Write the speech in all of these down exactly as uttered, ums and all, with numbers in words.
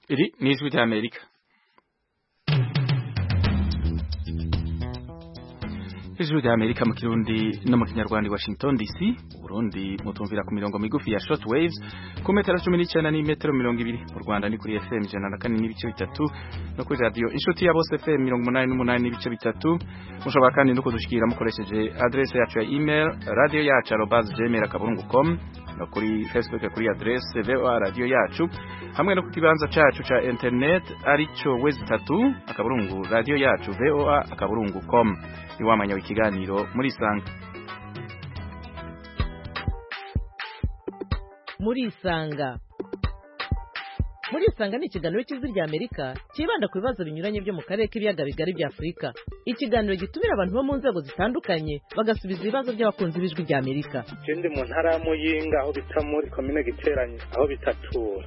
Iri ni ijwi ry'Amerika. Ijwi ry'Amerika mu Kirundi no mu Kinyarwanda, Washington D C. Burundi mutumvira ku mirongo migufi ya short waves ku metero cumi n'icenda n'imetero mirongo ibiri. Mu Rwanda ni kuri F M ijana na kane n'ibice bitatu no kuri radio Inshuti ya Bose F M mirongo umunani n'umunani n'ibice bitatu. Mushobora kandi no kudushikira mukoresheje adresse yacu ya email radio yacu arobase gmail akaburungu com no kuri Facebook kuri adresse V O A radio yacu, hamwe no ku kibanza cacu ca internet arico wezi tatu akaburungu radio yacu V O A akaburungu com. Iwamanya w'ikiganiro muri Sanga. Muri Sanga. Muri Sanga ni ikiganiro cy'ijwi ry'Amerika kibanda ku bibazo binyuranye byo mu karere k'ibiyaga bigari bya Afurika. Ikiganiro gitumira abantu bo mu nzego zitandukanye bagasubiza ibibazo by'abakunzi b'ijwi ry'Amerika. Ikindi mu ntara ya Muyinga aho bita muri commune Giteranye aho bitatura.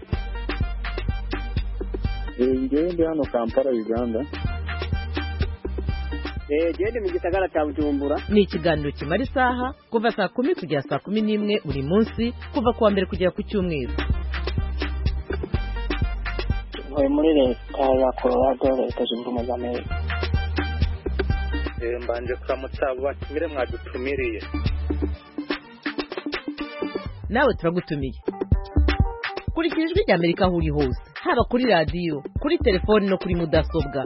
Ngende hano Kampala Uganda. Eh gende mu gisagara cya Bujumbura. Ni ikiganiro kimara isaha kuva saa kumi kugera saa kumi n'imwe buri munsi kuva kuwa mbere kugera ku cyumweru. Ntuye muri leta ya Colorado, leta zunze ubumwe za Amerika. Eh mbanje kuramutsa abo batumire mwadutumiriye. Nawe turagutumiye. Kurikira ijwi ry'Amerika aho uri hose, haba kuri radio, kuri telefone no kuri mudasobwa.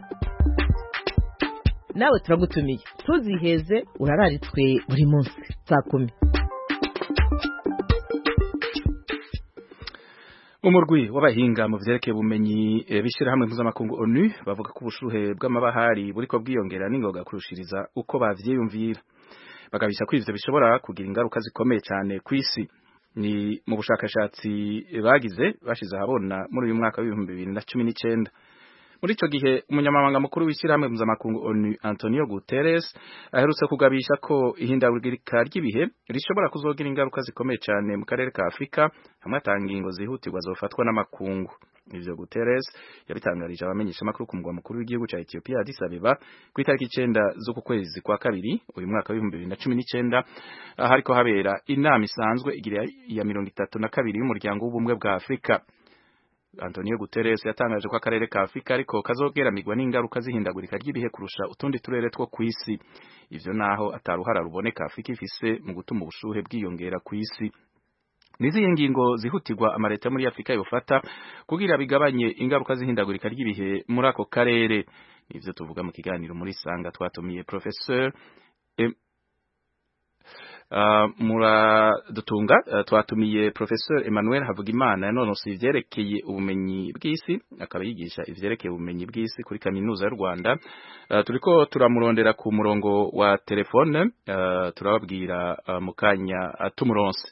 Nawe turagutumiye. Tuziheze urararitswe buri munsi saa kumi. Umurwi w'abahinga mu vyerekeye ubumenyi bishira hamwe mpuzamakungu O N U bavuga ko ubushuhe bw'amabahari buriko bwiyongera n'ingoga kurushiriza uko bavyiyumvira. Bagabisha ko ivyo bishobora kugira ingaruka zikomeye cyane kw'isi. Ni mu bushakashatsi bagize bashize ahabona muri uyu mwaka w'ibihumbi bibiri na cumi n'icenda. Muri ico gihe umunyamabanga mukuru w'ishyirahamwe mpuzamakungu O N U Antonio Guterres aherutse kugabisha ko ihindagurika ry'ibihe rishobora kuzogira ingaruka zikomeye cyane mu karere ka Afrika, hamwe atanga ingingo zihutirwa zofatwa n'amakungu. Ivyo Guterres yabitangarije abamenyesha makuru ku mugwa mukuru w'igihugu ca Ethiopia Addis Abeba ku itariki icenda z'uku kwezi kwa kabiri uyu mwaka w'ibihumbi bibiri na cumi n'icenda, hariko habera inama isanzwe igira ya mirongo itatu na kabiri y'umuryango w'ubumwe bwa Afrika. Antonio Guterres yatangaje ko akarere ka Afrika ariko kazogeramigwa n'ingaruka zihindagurika ry'ibihe kurusha utundi turere two kw'isi. Ivyo naho ataruhara ruboneka Afrika ifise mu gutuma ubushuhe bwiyongera kw'isi. Nizihe ngingo zihutirwa amareta muri Afrika yofata kugira bigabanye ingaruka zihindagurika ry'ibihe muri ako karere? Ivyo tuvuga mu kiganiro muri Sanga twatumiye Professeur em Uh, mura dutunga uh, twatumiye Professeur Emmanuel Havugimana yanonosoye ivyerekeye ubumenyi bw'isi, akaba yigisha ivyerekeye ubumenyi bw'isi kuri kaminuza y'u Rwanda. Uh, turiko turamurondera ku murongo wa telefone, uh, turababwira uh, mukanya uh, tumuronse.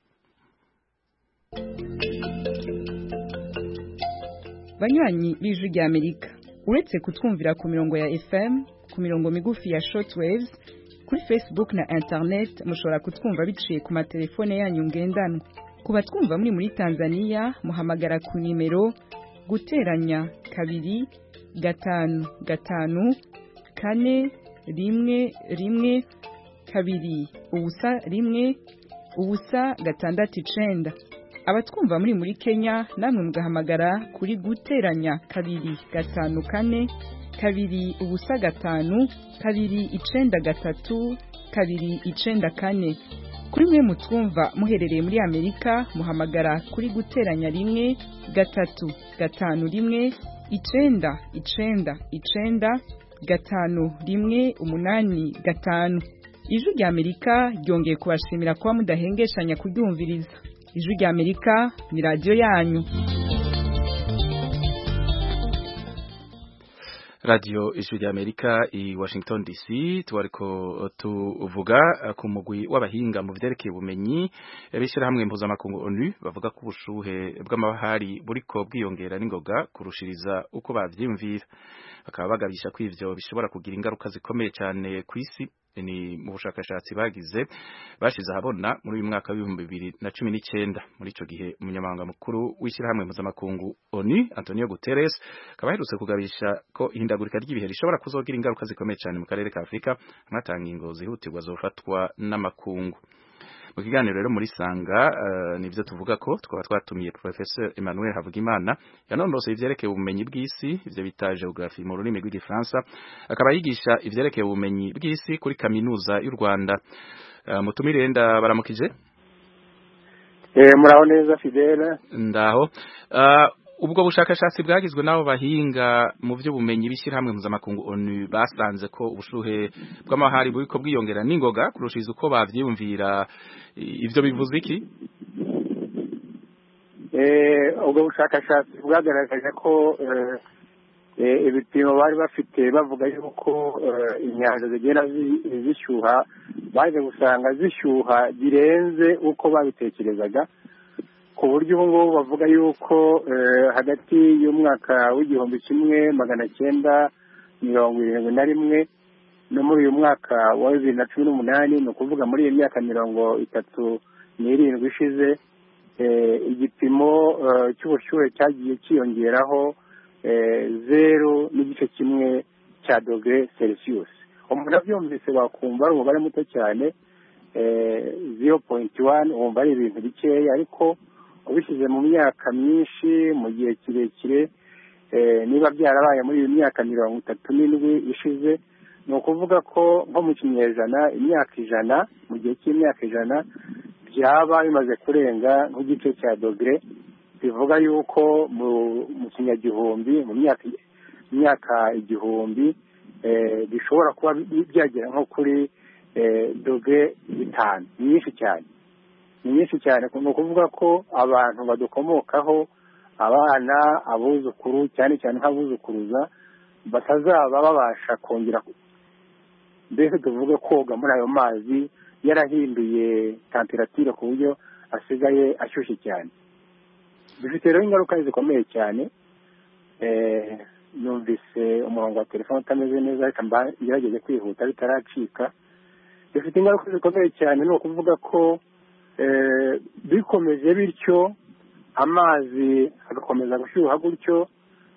Banywanyi b'ijwi ry'Amerika, uretse kutwumvira ku mirongo ya F M, ku mirongo migufi ya shortwaves, kuri Facebook na internet mushobora kutwumva biciye ku matelefone yanyu ngendanwa. Kuba twumva muri muri Tanzania muhamagara ku nimero guteranya kabiri gatanu gatanu kane rimwe rimwe kabiri ubusa rimwe ubusa gatandatu icenda. Abatwumva muri muri Kenya namwe mugahamagara kuri guteranya kabiri gatanu kane kabiri ubusa gatanu kabiri icenda gatatu kabiri icenda kane. Kuri mwe mutwumva muherereye muri Amerika muhamagara kuri guteranya rimwe gatatu gatanu rimwe icenda icenda icenda gatanu rimwe umunani gatanu. Ijwi rya Amerika ryongeye kubashimira kuba mudahengeshanya kuryumviriza. Ijwi rya Amerika ni radio yanyu. Radio Ijwi rya Amerika i Washington D C. Twariko tuvuga ku mugwi w'abahinga mu vyerekeye ubumenyi bishira hamwe mpuzamakungu O N U bavuga ko ubushuhe bw'amabahari buriko bwiyongera n'ingoga kurushiriza uko bavyimvira. Bakaba bagabisha ko ivyo bishobora kugira ingaruka zikomeye cyane kw'isi. Ni mu bushakashatsi bagize bashize ahabona muri uyu mwaka w'ibihumbi bibiri na cumi n'icenda. Muri ico gihe umunyamabanga mukuru w'ishyirahamwe mpuzamakungu O N U Antonio Guterres akaba aherutse kugabisha ko ihindagurika ry'ibihe rishobora kuzogira ingaruka zikomeye cyane mu karere ka Afrika, anatanga ingingo zihutirwa zofatwa n'amakungu. mu kiganiro rero muri sanga uh, nivyo tuvuga ko twaba twatumiye Professeur Emmanuel Havugimana yanonosoye ivyerekeye ubumenyi bw'isi ivyo bita geography mu rurimi rw'igifaransa akaba yigisha ivyerekeye ubumenyi bw'isi kuri kaminuza y'u Rwanda. Uh, mutumire nda baramukije. Eh muraho neza Fidele. Ndaho. Uh, ubwo bushakashatsi bwagizwe nabo bahinga mu by'ubumenyi bishyira hamwe mpuzamakungu O N U basanze ko ubushuhe bw'amahari buriko bwiyongera n'ingoga kurushiza uko bavyiyumvira. Ivyo bivuze iki? Eh ubwo bushakashatsi bwagaragaje ko eh ibipimo bari bafite bavuga yuko inyanja zigenda zishyuha baje gusanga zishyuha birenze uko babitekerezaga, ku buryo ubu ngubu bavuga yuko hagati y'umwaka w'igihumbi kimwe magana cyenda mirongo irindwi na rimwe no muri uyu mwaka wa bibiri na cumi n'umunani, ni ukuvuga muri iyi myaka mirongo itatu n'irindwi ishize, igipimo cy'ubushyuhe cyagiye cyiyongeraho zeru n'igice kimwe cya dogere celsius. Umuntu abyumvise bakumva ari umubare muto cyane, zero point one wumva ari ibintu bikeya, ariko ubishyize mu myaka myinshi mu gihe kirekire, niba byarabaye muri iyi myaka mirongo itatu n'indwi ishize, ni ukuvuga ko nko mu kinyejana imyaka ijana mu gihe cy'imyaka ijana byaba bimaze kurenga nk'igice cya dogere, bivuga yuko mu kinyagihumbi mu myaka imyaka igihumbi bishobora kuba byagera nko kuri dogere bitanu. Ni nyinshi cyane, ni nyinshi cyane. Ni ukuvuga ko abantu badukomokaho, abana, abuzukuru, cyane cyane nk'abuzukuruza, batazaba babasha kongera, mbese tuvuge koga muri ayo mazi yarahinduye temperature ku buryo asigaye ashyushye cyane. Bifite rero ingaruka zikomeye cyane. Numvise umurongo wa telefone utameze neza, ariko ngerageze kwihuta bitaracika. Bifite ingaruka zikomeye cyane, ni ukuvuga ko bikomeje bityo amazi agakomeza gushyuha gutyo,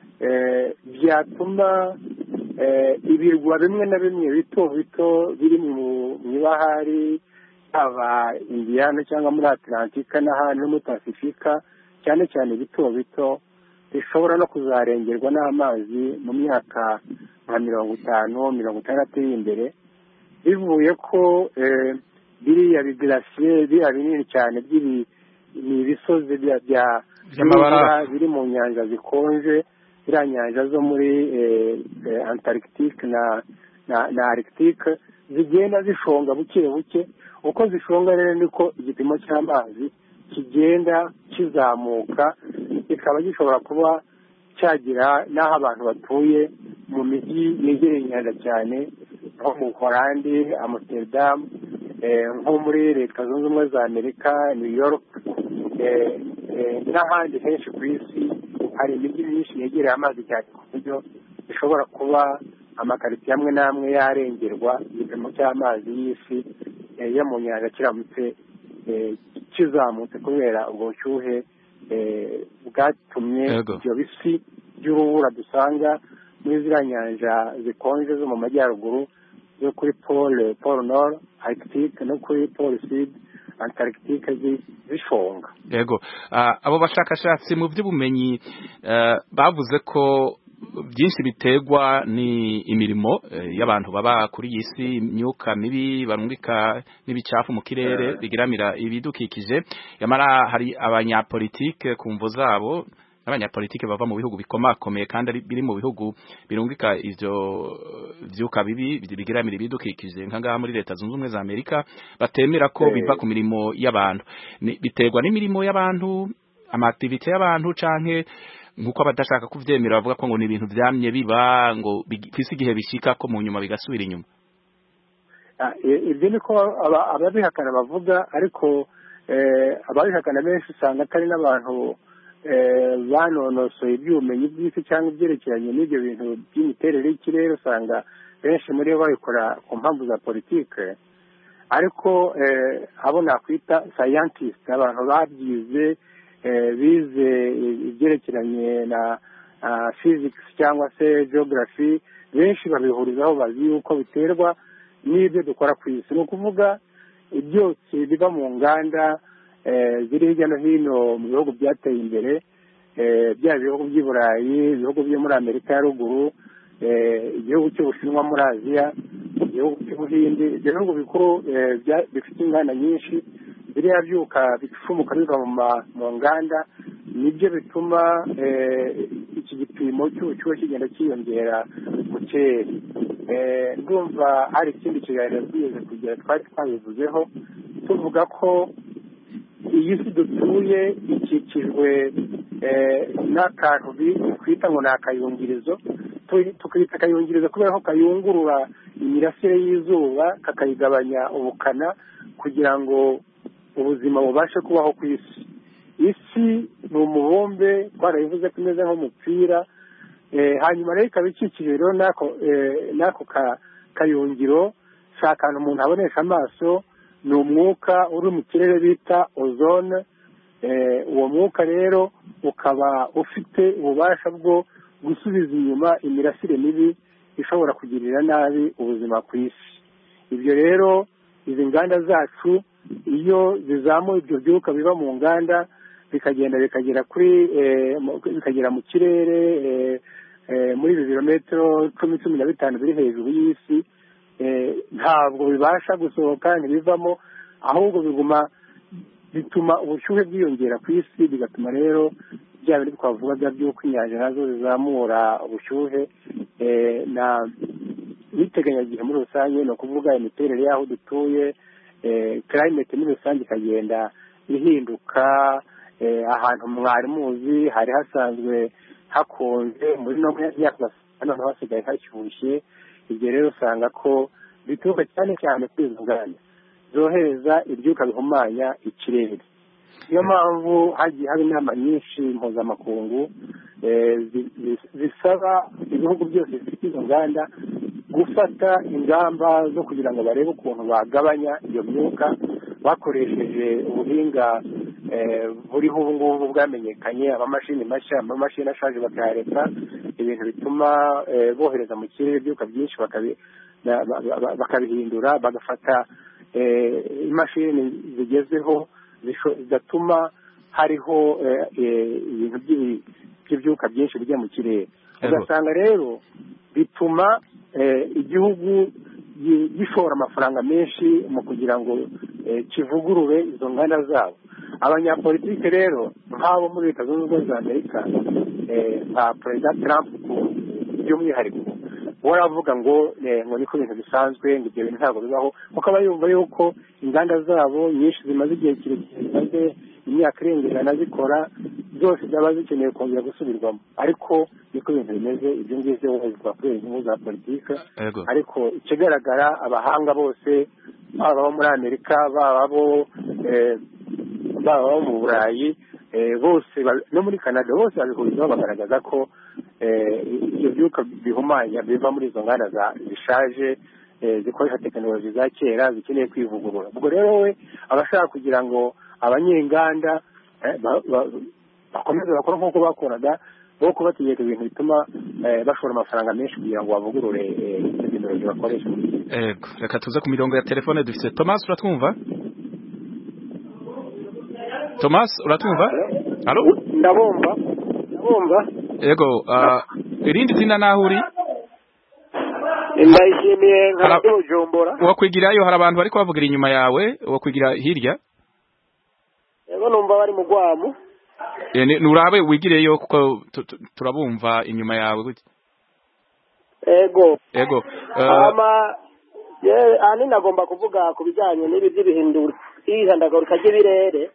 byatuma ibirwa bimwe na bimwe bito bito biri mu ibahari, haba Indiyana cyangwa muri Atlantika n'ahandi no muri Pasifika, cyane cyane bito bito, bishobora no kuzarengerwa n'amazi mu myaka nka mirongo itanu mirongo itandatu iri imbere, bivuye ko biriya bigirasiye biriya binini cyane by'ibi ni ibisozi by'amabara biri mu nyanja zikonje, ziriya nyanja zo muri Antarctique na na Arctique, zigenda zishonga buke buke. Uko zishonga rero niko igipimo cy'amazi kigenda kizamuka, kikaba gishobora kuba cyagira n'aho abantu batuye mu mijyi yegereye inyanja cyane, nko mu Holandi, Amsterdam, nko muri Leta Zunze Ubumwe za Amerika, New York, n'ahandi henshi ku isi hari imijyi myinshi yegereye amazi cyane, ku buryo bishobora kuba amakaritsiye amwe n'amwe yarengerwa igipimo cy'amazi y'isi yo mu nyanja kiramutse kizamutse kubera ubwo bushyuhe bwatumye ibyo bisi by'urubura dusanga muri ziriya nyanja zikonje zo mu majyaruguru, zo kuri pole pole nord Arctique no kuri pole sud Antarctique zishonga. Yego, abo bashakashatsi mu by'ubumenyi bavuze ko byinshi biterwa ni imirimo y'abantu baba kuri iyi si, imyuka mibi barungika n'ibicafu mu kirere bigiramira ibidukikije. Yamara hari abanyapolitike ku mvo zabo, n'abanyapolitike bava mu bihugu bikomakomeye kandi biri mu bihugu birungika ivyo vyuka bibi bigiramira ibidukikije, nka ngaha muri Leta Zunze Ubumwe za Amerika, batemera ko biva ku mirimo y'abantu. Biterwa n'imirimo y'abantu, amaaktivite y'abantu, canke nkuko abadashaka kuvyemera bavuga ko ngo ni ibintu vyamye biba, ngo bifise igihe bishika ko mu nyuma bigasubira inyuma. Ibyo niko ababihakana bavuga, ariko ababihakana benshi usanga atari n'abantu banonosoye iby'ubumenyi bw'isi cyangwa ibyerekeranye n'ibyo bintu by'imiterere y'ikirere. Usanga benshi muri bo babikora ku mpamvu za politike, ariko abo nakwita scientist, abantu babyize, bize ibyerekeranye na physics cyangwa se geography, benshi babihurizaho bazi yuko biterwa n'ibyo dukora ku isi. Ni ukuvuga byose biva mu nganda ziri hirya no hino mu bihugu byateye imbere, byaba ibihugu by'i Burayi, ibihugu byo muri Amerika ya ruguru, igihugu cy'Ubushinwa muri Aziya, igihugu cy'Ubuhinde, ibyo bihugu bikuru bifite inganda nyinshi, biriya byuka bifumuka biva mu nganda, nibyo bituma iki gipimo cy'ubushyuhe kigenda cyiyongera ku kirere. Ndumva hari ikindi kiganiro twigeze kugira twari twabivuzeho tuvuga ko iyi si dutuye ikikijwe n'akantu twita ngo ni akayungirizo, tukita akayungirizo kubera ko kayungurura imirasire y'izuba kakayigabanya ubukana kugira ngo ubuzima bubashe kubaho ku isi. Isi ni umubumbe twarabivuze ko imeze nk'umupira, hanyuma rero ikaba ikikije rero n'ako kayungiro, si akantu umuntu abonesha amaso, ni umwuka uri mu kirere bita ozone. Uwo mwuka rero ukaba ufite ububasha bwo gusubiza inyuma imirasire mibi ishobora kugirira nabi ubuzima ku isi. Ibyo rero izi nganda zacu iyo zizamuye ibyo byuka biva mu nganda bikagenda bikagera kuri bikagera mu kirere muri ibirometero cumi cumi na bitanu biri hejuru y'isi, ntabwo bibasha gusohoka ntibivamo, ahubwo biguma bituma ubushyuhe bwiyongera ku isi, bigatuma rero bya bindi twavugaga by'uko inyanja nazo zizamura ubushyuhe. Na n'iteganyagihe muri rusange ni ukuvuga imiterere y'aho dutuye, climate muri rusange ikagenda ihinduka. Ahantu mwari muzi hari hasanzwe hakonje, muri no myaka none hasigaye hashyushye. Ibyo rero usanga ko bituruka cyane cyane kuri izo nganda zohereza ibyuka bihumanya ikirere. Niyo mpamvu hagiye haba inama nyinshi mpuzamakungu zisaba ibihugu byose bifite izo nganda gufata ingamba zo kugira ngo barebe ukuntu bagabanya iyo myuka bakoresheje ubuhinga buriho ubu ngubu bwamenyekanye, amamashini mashya, amamashini ashaje bakayareka, ibintu bituma bohereza mu kirere ibyuka byinshi bakabihindura, bagafata imashini zigezweho zidatuma hariho ibintu by'ibyuka byinshi bijya mu kirere. Ugasanga rero bituma igihugu gishora amafaranga menshi mu kugira ngo kivugurure izo nganda zabo. Abanyapolitike rero nk'abo muri Leta Zunze Ubumwe za Amerika nka Perezida Trump by'umwihariko waravuga ngo ngo niko ibintu bisanzwe, ngo ibyo bintu ntabwo bibaho, kuko aba yumva yuko inganda zabo nyinshi zimaze igihe kirekire, zimaze imyaka irenga ijana zikora, zose zaba zikeneye kongera gusubirwamo. Ariko niko ibintu bimeze, ibyo ngibyo bivuga kubera inyungu za politiki. Ariko ikigaragara abahanga bose, baba abo muri Amerika, baba abo baba abo mu Burayi, bose no muri Canada, bose babihurizaho bagaragaza ko ibyo byuka bihumanya biva muri izo nganda zishaje zikoresha tekinoloji za kera zikeneye kwivugurura. Ubwo rero we abashaka kugira ngo abanyenganda bakomeze bakora nk'uko bakoraga, bo kubategeka ibintu bituma bashora amafaranga menshi kugira ngo bavugurure tekinoloji bakoresha. Ego, reka tuze ku mirongo ya telefone. Dufite Thomas, uratwumva? Thomas, uratwumva? Allo? Ndabumva. Ndabumva. Ego, irindi zina naho uri? Ndayishimiye nka Bujumbura. Wakwigirayo, hari abantu bari kubavugira inyuma yawe, wakwigira hirya? Ego numva bari mu Gwamu. Eh, nurabe wigireyo kuko turabumva inyuma yawe gute? Ego. Ego. Ama ye ani nagomba kuvuga ku bijyanye n'ibi by'ibihindura ihindagurika ry'ibirere.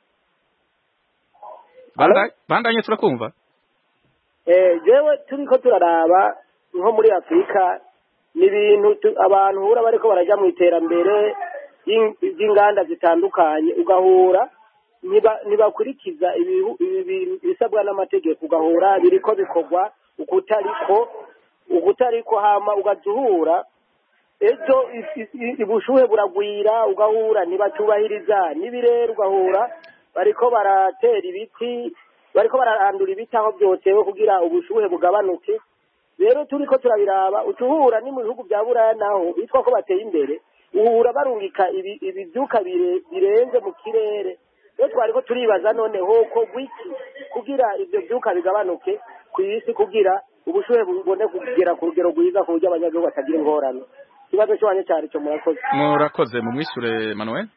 Banda bandanye turakumva. Eh, jewe turiko turaraba nko muri Afrika n'ibintu abantu hura bariko baraja mu iterambere y'inganda zitandukanye, ugahura niba nibakurikiza ibisabwa n'amategeko, ugahura biriko bikorwa ukutariko ukutariko hama ugazuhura ejo ibushuhe buragwira, ugahura nibatubahiriza n'ibirere, ugahura bariko baratera ibiti, bariko bararandura ibiti aho byotewe kugira ubushuhe bugabanuke. Rero turiko turabiraba utuhura ni mu bihugu bya Buraya naho bitwa ko bateye imbere, urabarungika ibibyuka birenze mu kirere rero twariko turibaza noneho ko gwiki kugira ibyo byuka bigabanuke ku isi kugira ubushuhe bubone kugera ku rugero rwiza ku buryo abanyagihugu batagira ingorane ikibazo cyane cyane cyo murakoze murakoze mu mwishure Manuel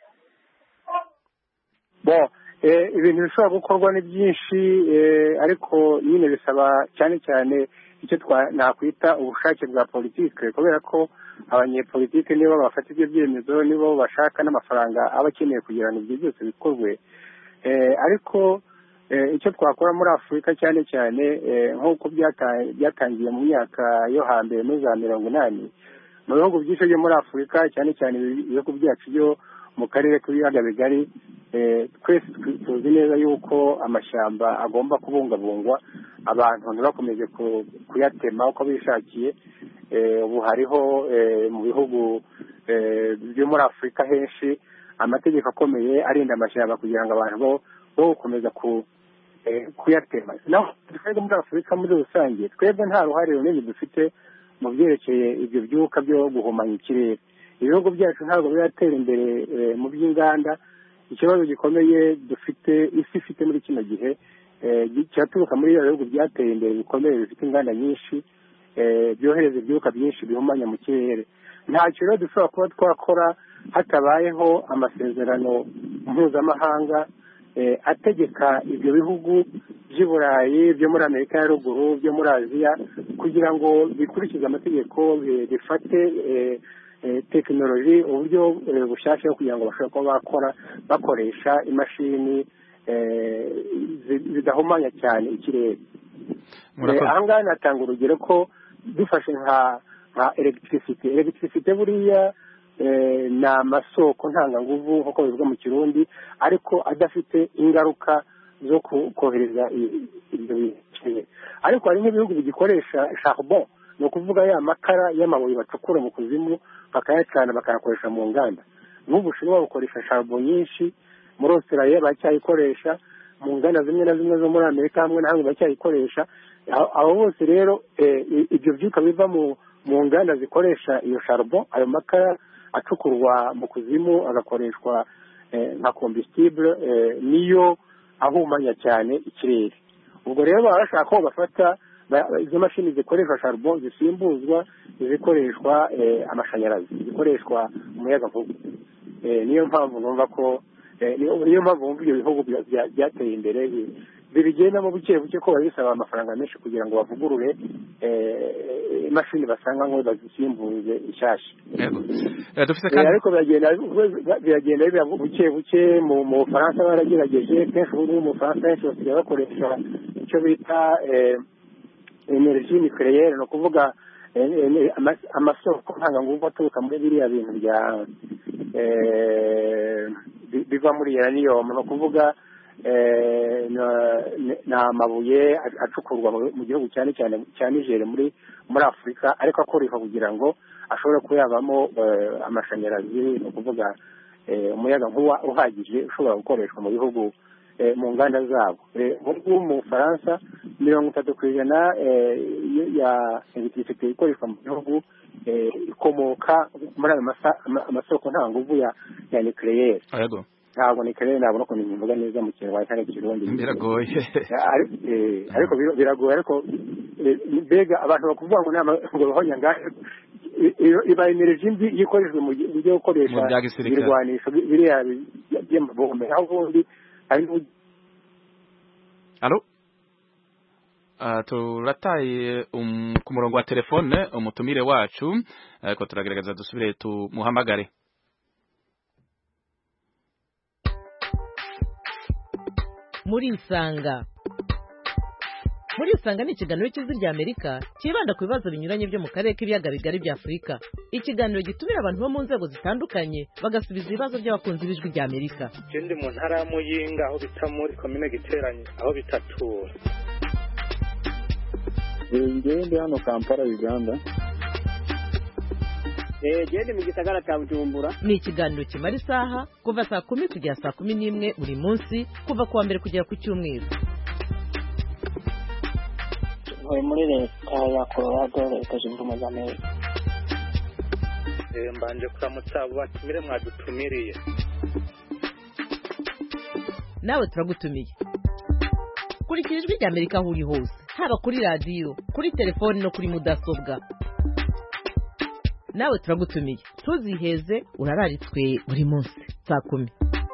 bo ibintu bishobora gukorwa ni byinshi ariko nyine bisaba cyane cyane icyo nakwita ubushake bwa politike kubera ko abanyepolitike nibo bafata ibyo byemezo nibo bashaka n'amafaranga aba akeneye kugira ngo ibyo byose bikorwe ariko icyo twakora muri afurika cyane cyane nk'uko byatangiye mu myaka yo hambere muri za mirongo inani mu bihugu byinshi byo muri afurika cyane cyane ibihugu byacu byo mu karere k'ibiyaga bigari twese tuzi neza yuko amashyamba agomba kubungabungwa abantu ntibakomeze kuyatema uko bishakiye ubu hariho mu bihugu byo muri afurika henshi amategeko akomeye arinda amashyamba kugira ngo abantu bo gukomeza kuyatema naho twebwe muri afurika muri rusange twebwe nta ruhare runini dufite mu byerekeye ibyo byuka byo guhumanya ikirere ibihugu byacu ntabwo biratera imbere mu by'inganda ikibazo gikomeye dufite isi ifite muri kino gihe kiraturuka muri ibyo bihugu byateye imbere bikomeye bifite inganda nyinshi byohereza ibyuka byinshi bihumanya mu kirere ntacyo rero dushobora kuba twakora hatabayeho amasezerano mpuzamahanga ategeka ibyo bihugu by'i burayi byo muri amerika ya ruguru byo muri aziya kugira ngo bikurikize amategeko bifate tekinoloji uburyo bushyashya kugira ngo bashobore kuba bakora bakoresha imashini zidahumanya cyane ikirere aha ngaha natanga urugero ko dufashe nka nka elegitirisite elegitirisite buriya ni amasoko ntanganguvu nk'uko bivuga mu kirundi ariko adafite ingaruka zo kohereza ibyo bikeneye ariko hari nk'ibihugu bigikoresha charbon ni ukuvuga ya makara y'amabuye bacukura mu kuzimu bakayacana bakayakoresha mu nganda n'ubushinwa bukoresha charbon nyinshi muri Australia bacyayikoresha mu nganda zimwe na zimwe zo muri Amerika hamwe na hamwe bacyayikoresha abo bose rero ibyo byuka biva mu mu nganda zikoresha iyo charbon ayo makara acukurwa mu kuzimu agakoreshwa nka combustible niyo ahumanya cyane ikirere ubwo rero baba bashaka ko bafata izo mashini zikoresha charbon zisimbuzwa zikoreshwa amashanyarazi zikoreshwa umuyagankuba niyo mpamvu numva ko niyo mpamvu ibyo bihugu byateye imbere bibigendamo buke buke ko babisaba amafaranga menshi kugira ngo bavugurure imashini basanga ngo bazisimbuze ishyashya ariko biragenda biba buke buke mu Bufaransa baragerageje kenshi ubu mu Bufaransa henshi basigaye bakoresha icyo bita energy nucléaire ni ukuvuga amasoko ntanganguvu aturuka muri biriya bintu bya biva muri uranium ni ukuvuga ni amabuye acukurwa mu gihugu cyane cyane cya Niger muri muri Afurika ariko akoreshwa kugira ngo ashobore kuba yavamo amashanyarazi ni ukuvuga umuyagankuba uhagije ushobora gukoreshwa mu bihugu mu nganda zabo nk'ubu mu Bufaransa mirongo itatu ku ijana ya elegitirisite ikoreshwa mu gihugu ikomoka muri ayo amasoko nta nguvu ya nucléaire ntabwo nucléaire ntabwo no kubivuga neza mu kinyarwanda cyangwa ikirundi biragoye ariko biragoye ariko mbega abantu bakuvuga ngo nama ngo bahonya ngahe iba energy mbi yikoreshwe mu buryo gukoresha ibirwanisho biriya by'amabombe aho ubundi Alo Uh, turataye um, ku murongo wa telefone umutumire wacu ariko uh, turagerageza dusubire tumuhamagare. Muri isanga Muri isanga ni ikiganiro cy'Ijwi rya Amerika kibanda ku bibazo binyuranye byo mu karere k'ibiyaga bigari bya Afurika. Ikiganiro gitumira abantu bo mu nzego zitandukanye bagasubiza ibibazo by'abakunzi b'Ijwi rya Amerika. Ndi mu ntara ya Muyinga aho bita muri commune Giteranye aho bitatura. Ngende hano Kampala Uganda. Eh gende mu gisagara cya Bujumbura. Ni ikiganiro kimara isaha kuva saa kumi kugera saa kumi n'imwe buri munsi kuva kuwa mbere kugera ku cyumweru. Muri muri leta ya Colorado leta zunze ubumwe za Amerika. Eh, mbanje kuramutsa abo batumire mwadutumiriye. nawe turagutumiye. Kurikira ijwi rya Amerika aho uri hose, haba kuri radiyo, kuri telefoni no kuri mudasobwa. Nawe turagutumiye, ntuziheze, urararitswe buri munsi saa kumi.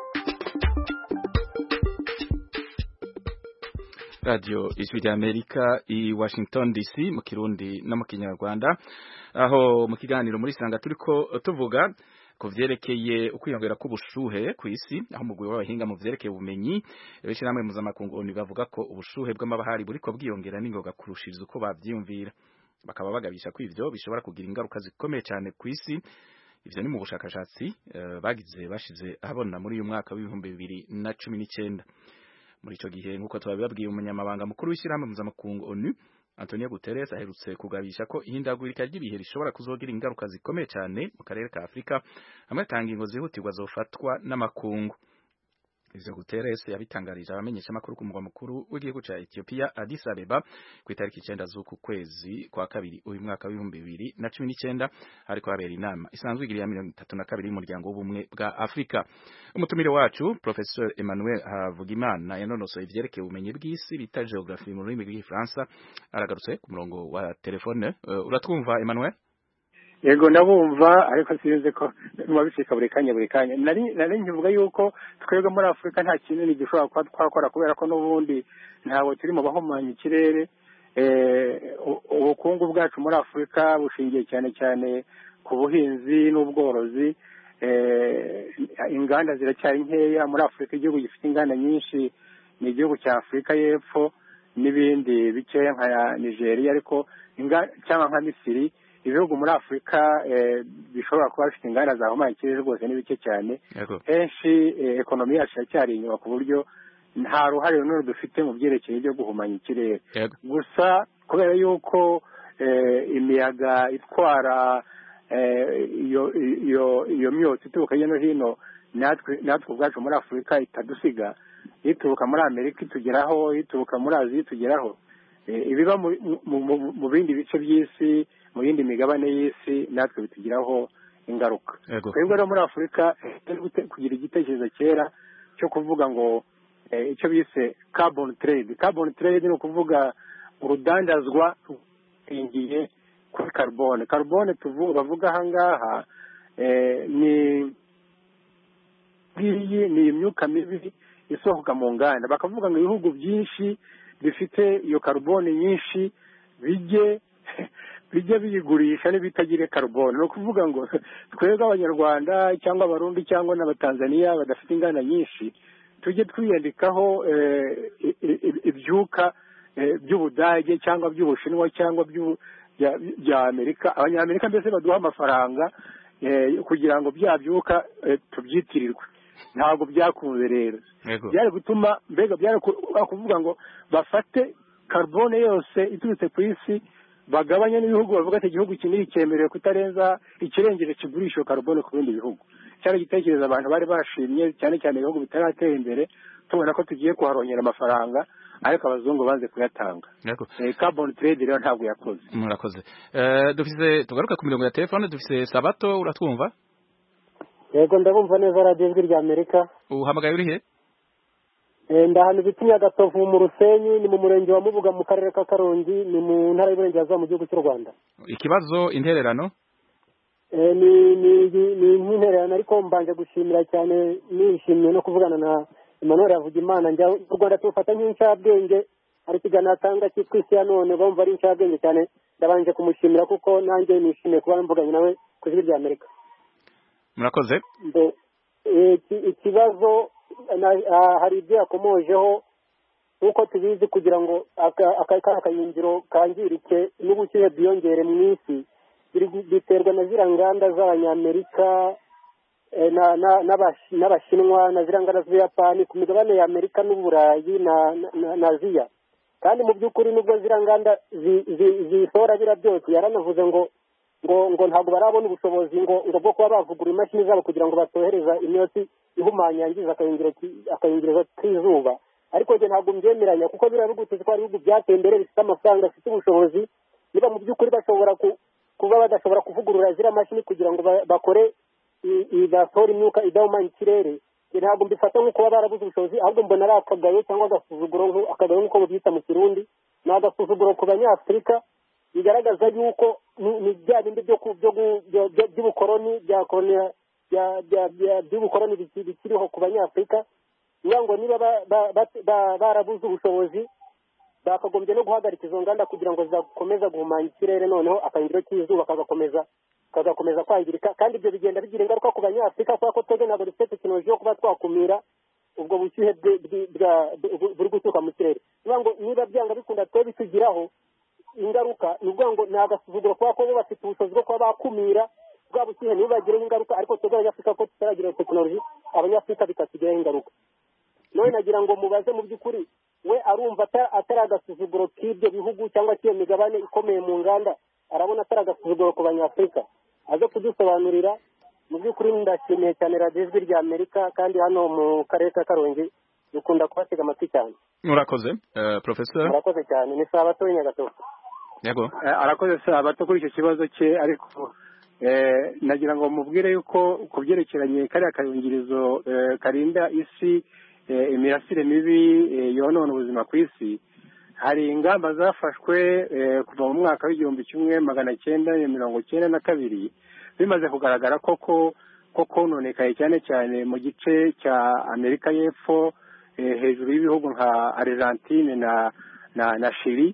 Radio Ijwi rya Amerika i Washington D C mu Kirundi no mu Kinyarwanda, aho mu kiganiro muri sanga turiko tuvuga ku vyerekeye ukwiyongera k'ubushuhe ku isi, aho umugwi w'abahinga mu vyerekeye ubumenyi bishyiramwe mpuzamakungu ONU bavuga ko ubushuhe bw'amabahari buriko bwiyongera n'ingoga kurushiriza uko bavyiyumvira. Bakaba bagabisha ko ivyo bishobora kugira ingaruka zikomeye cyane ku isi. Ivyo ni mu bushakashatsi uh, bagize bashize ahabona muri uyu mwaka w'ibihumbi bibiri na cumi n'icenda. Muri ico gihe nk'uko twabibabwiye umunyamabanga mukuru w'ishyirahamwe mpuzamakungu ONU Antonio Guterres aherutse kugabisha ko ihindagurika ry'ibihe rishobora kuzogira ingaruka zikomeye cyane mu karere ka Afrika, hamwe atanga ingo zihutirwa zofatwa n'amakungu. Ivyo Guterres yabitangarije abamenyesha makuru ku mugwa mukuru w'igihugu ca Ethiopia Addis Abeba ku itariki icenda z'uku kwezi kwa kabiri uyu mwaka w'ibihumbi bibiri na cumi n'icenda, hariko habera inama isanzwe igiriye mirongo itatu na kabiri y'umuryango w'ubumwe bwa Afrika. Umutumire wacu Professor Emmanuel Havugimana yanonosoye ivyerekeye ubumenyi bw'isi bita geography mu rurimi rw'igifaransa, aragarutse ku murongo wa telefone. Uh, uratwumva Emmanuel? Yego ndabumva, ariko sinzi ko mubishika buri kanya buri kanya. Nari nari nkivuga yuko twebwe muri Afrika nta kinini gishobora kwa twakora, kubera ko n'ubundi ntawe turi mu bahumanya ikirere. Eh, ubukungu bwacu muri Afrika bushingiye cyane cyane ku buhinzi n'ubworozi. Eh, inganda ziracyari nkeya muri Afrika. Igihugu gifite inganda nyinshi ni igihugu cya Afrika y'Epfo n'ibindi bikeya nka Nigeria, ariko cyangwa nka Misiri. Ibihugu muri Afrika eh, bishobora kuba bifite inganda zahumanya ikirere rwose ni bike cyane. Henshi eh, ekonomi yacu iracyari inyuma ku buryo nta ruhare runini dufite mu byerekeye byo guhumanya ikirere. Gusa kubera yuko eh, imiyaga itwara eh, iyo iyo iyo myotsi ituruka hirya no hino, natwe natwe ubwacu muri Afrika itadusiga, ituruka muri Amerika itugeraho, ituruka muri Aziya itugeraho. Eh, ibiba mu, mu, mu, mu bindi bice by'isi, mu yindi migabane y'isi, natwe bitugiraho ingaruka. Twebwe rero muri Afrika kugira igitekerezo cyera cyo kuvuga ngo eh, icyo bise carbon trade. Carbon trade ni ukuvuga urudandazwa rutingiye kuri carbone. Carbone tuvuga bavuga ahangaha eh, ni iyi ni imyuka mibi isohoka mu nganda. Bakavuga ngo ibihugu byinshi bifite iyo carbone nyinshi bijye bijye biyigurisha n'ibitagire carbone. No kuvuga ngo twebwe abanyarwanda cyangwa abarundi cyangwa n'abatanzania badafite inganda nyinshi tujye twiyandikaho eh, ibyuka eh, by'Ubudage cyangwa by'Ubushinwa cyangwa bya Amerika. Abanyamerika mbese baduha amafaranga eh, kugira ngo bya byuka eh, tubyitirirwe. Ntabwo byakunze rero. Byari gutuma mbega byari kuvuga ngo bafate carbone yose iturutse ku isi, bagabanya n'ibihugu bavuga ati igihugu kinini cyemerewe kutarenza ikirengeje kigurisha carbone ku bindi bihugu. Cyari gitekereza abantu bari bashimye cyane cyane ibihugu bitaratera imbere, tubona ko tugiye kuharongera amafaranga, ariko abazungu banze kuyatanga. Eh, carbon trade rero ntabwo yakoze. Murakoze. Eh, dufise tugaruka ku mirongo ya telefone, dufise Sabato, uratwumva? Yego ndabumva neza Radio Ijwi rya Amerika. Uhamagaye uri he? Eh, ndahano bitinya Gatovu mu Rusenyi, ni mu murenge wa Mubuga mu karere ka Karongi, ni mu ntara y'Iburengerazuba mu gihugu cy'u Rwanda. Ikibazo intererano? Eh, ni ni ni intererano, ariko mbanje gushimira cyane, nishimiye no kuvugana na Emmanuel Havugimana. Njya u Rwanda tufata nk'incabwenge, ari kigana atanga cyitwa isi ya none, bumva ari incabwenge cyane. Ndabanje kumushimira kuko nanjye nishimiye kuba mvuganye nawe ku Ijwi rya Amerika. Murakoze. Eh, ikibazo hari ibyo yakomojeho, nk'uko tubizi kugira ngo aka kayungiro kangirike n'ubushyuhe bwiyongere mu isi, biterwa na ziriya nganda z'Abanyamerika n'Abashinwa na ziriya nganda z'Ubuyapani ku migabane ya Amerika n'Uburayi na Aziya. Kandi mu by'ukuri nubwo ziriya nganda zisohora biriya byose, yaranavuze ngo ngo ngo ntabwo barabona ubushobozi ngo ngo bwo kuba bavugura imashini zabo kugira ngo batohereza imyotsi ihumanya yangiza akayungirizo k'izuba. Ariko njye ntabwo mbyemeranya, kuko biriya bihugu tuzi ko ari ibihugu byateye imbere bifite amafaranga, bifite ubushobozi. Niba mu by'ukuri bashobora kuba badashobora kuvugurura ziriya mashini kugira ngo bakore basohora imyuka idahumanya ikirere ntabwo mbifata nk'uko baba barabuze ubushobozi ahubwo mbona ari akagayo cyangwa agasuzuguro akagayo nk'uko babyita mu kirundi ni agasuzuguro ku banyafurika bigaragaza yuko ni bya bindi by'ubukoroni by'ubukoroni bikiriho ku banyafurika niyo ngo niba barabuze ubushobozi bakagombye no guhagarika izo nganda kugira ngo zikomeza guhumanya ikirere noneho akayungiro k'izuba kagakomeza kagakomeza kwangirika kandi ibyo bigenda bigira ingaruka ku banyafurika kubera ko twebwe ntabwo dufite tekinoloji yo kuba twakumira ubwo bushyuhe buri guturuka mu kirere niyo ngo niba byanga bikunda twe bitugiraho ingaruka ni ukuvuga ngo ni agasuzuguro kubera ko bo bafite ubushobozi bwo kuba bakumira bwa bushyuhe nibo bagireho ingaruka ariko twebwe abanyafurika ko tutaragira tekinoloji abanyafurika bikatugiraho ingaruka none nagira ngo mubaze mu by'ukuri we arumva atari agasuzuguro k'ibyo bihugu cyangwa k'iyo migabane ikomeye mu nganda arabona atari agasuzuguro ku banyafurika aze kudusobanurira mu by'ukuri ndashimiye cyane radiyo ijwi rya amerika kandi hano mu karere ka karongi dukunda kubatega amatwi cyane murakoze professor murakoze cyane ni sabato nyagato yego arakoze sabato kuri icyo kibazo cye ariko nagira ngo mubwire yuko ku byerekeranye kariya kayungirizo karinda isi imirasire mibi yonona ubuzima ku isi hari ingamba zafashwe kuva mu mwaka w'igihumbi kimwe magana cyenda mirongo cyenda na kabiri bimaze kugaragara koko ko kononekaye cyane cyane mu gice cya amerika y'epfo hejuru y'ibihugu nka argentine na na na Chili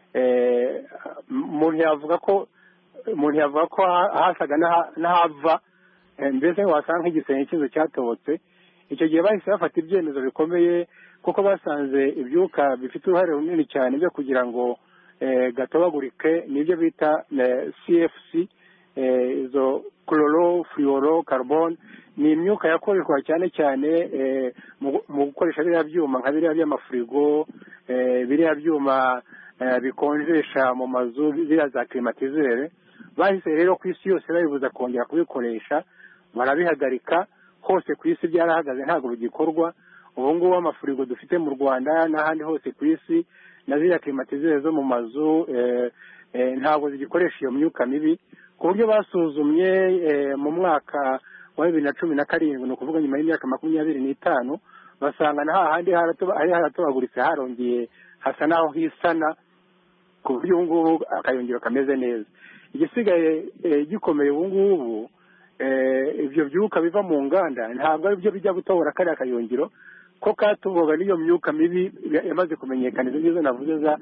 umuntu yavuga ko umuntu yavuga ko hasaga n'ahava mbese wasanga nk'igisenge cy'inzu cyatobotse icyo gihe bahise bafata ibyemezo bikomeye kuko basanze ibyuka bifite uruhare runini cyane byo kugira ngo gatobagurike nibyo bita C F C izo chlorofluorocarbon ni imyuka yakoreshwa cyane cyane mu gukoresha biriya byuma nka biriya by'amafurigo biriya byuma bikonjesha mu mazu biriya za climatiseur bahise rero ku isi yose babibuza kongera kubikoresha barabihagarika hose ku isi byarahagaze ntabwo bigikorwa ubu ngubu amafurigo dufite mu Rwanda n'ahandi hose ku isi na ziriya climatiseur zo mu mazu ntabwo zigikoresha iyo myuka mibi ku buryo basuzumye mu mwaka wa bibiri na cumi na karindwi ni ukuvuga nyuma y'imyaka makumyabiri n'itanu basanga na hahandi hari haratobaguritse harongeye hasa naho hisana ku buryo ubu ngubu akayungiro kameze neza igisigaye gikomeye ubu ngubu ibyo byuka biva mu nganda ntabwo ari byo bijya gutobora kariya kayungiro ko katuboga n'iyo myuka mibi yamaze kumenyekana izo ngizo navuze za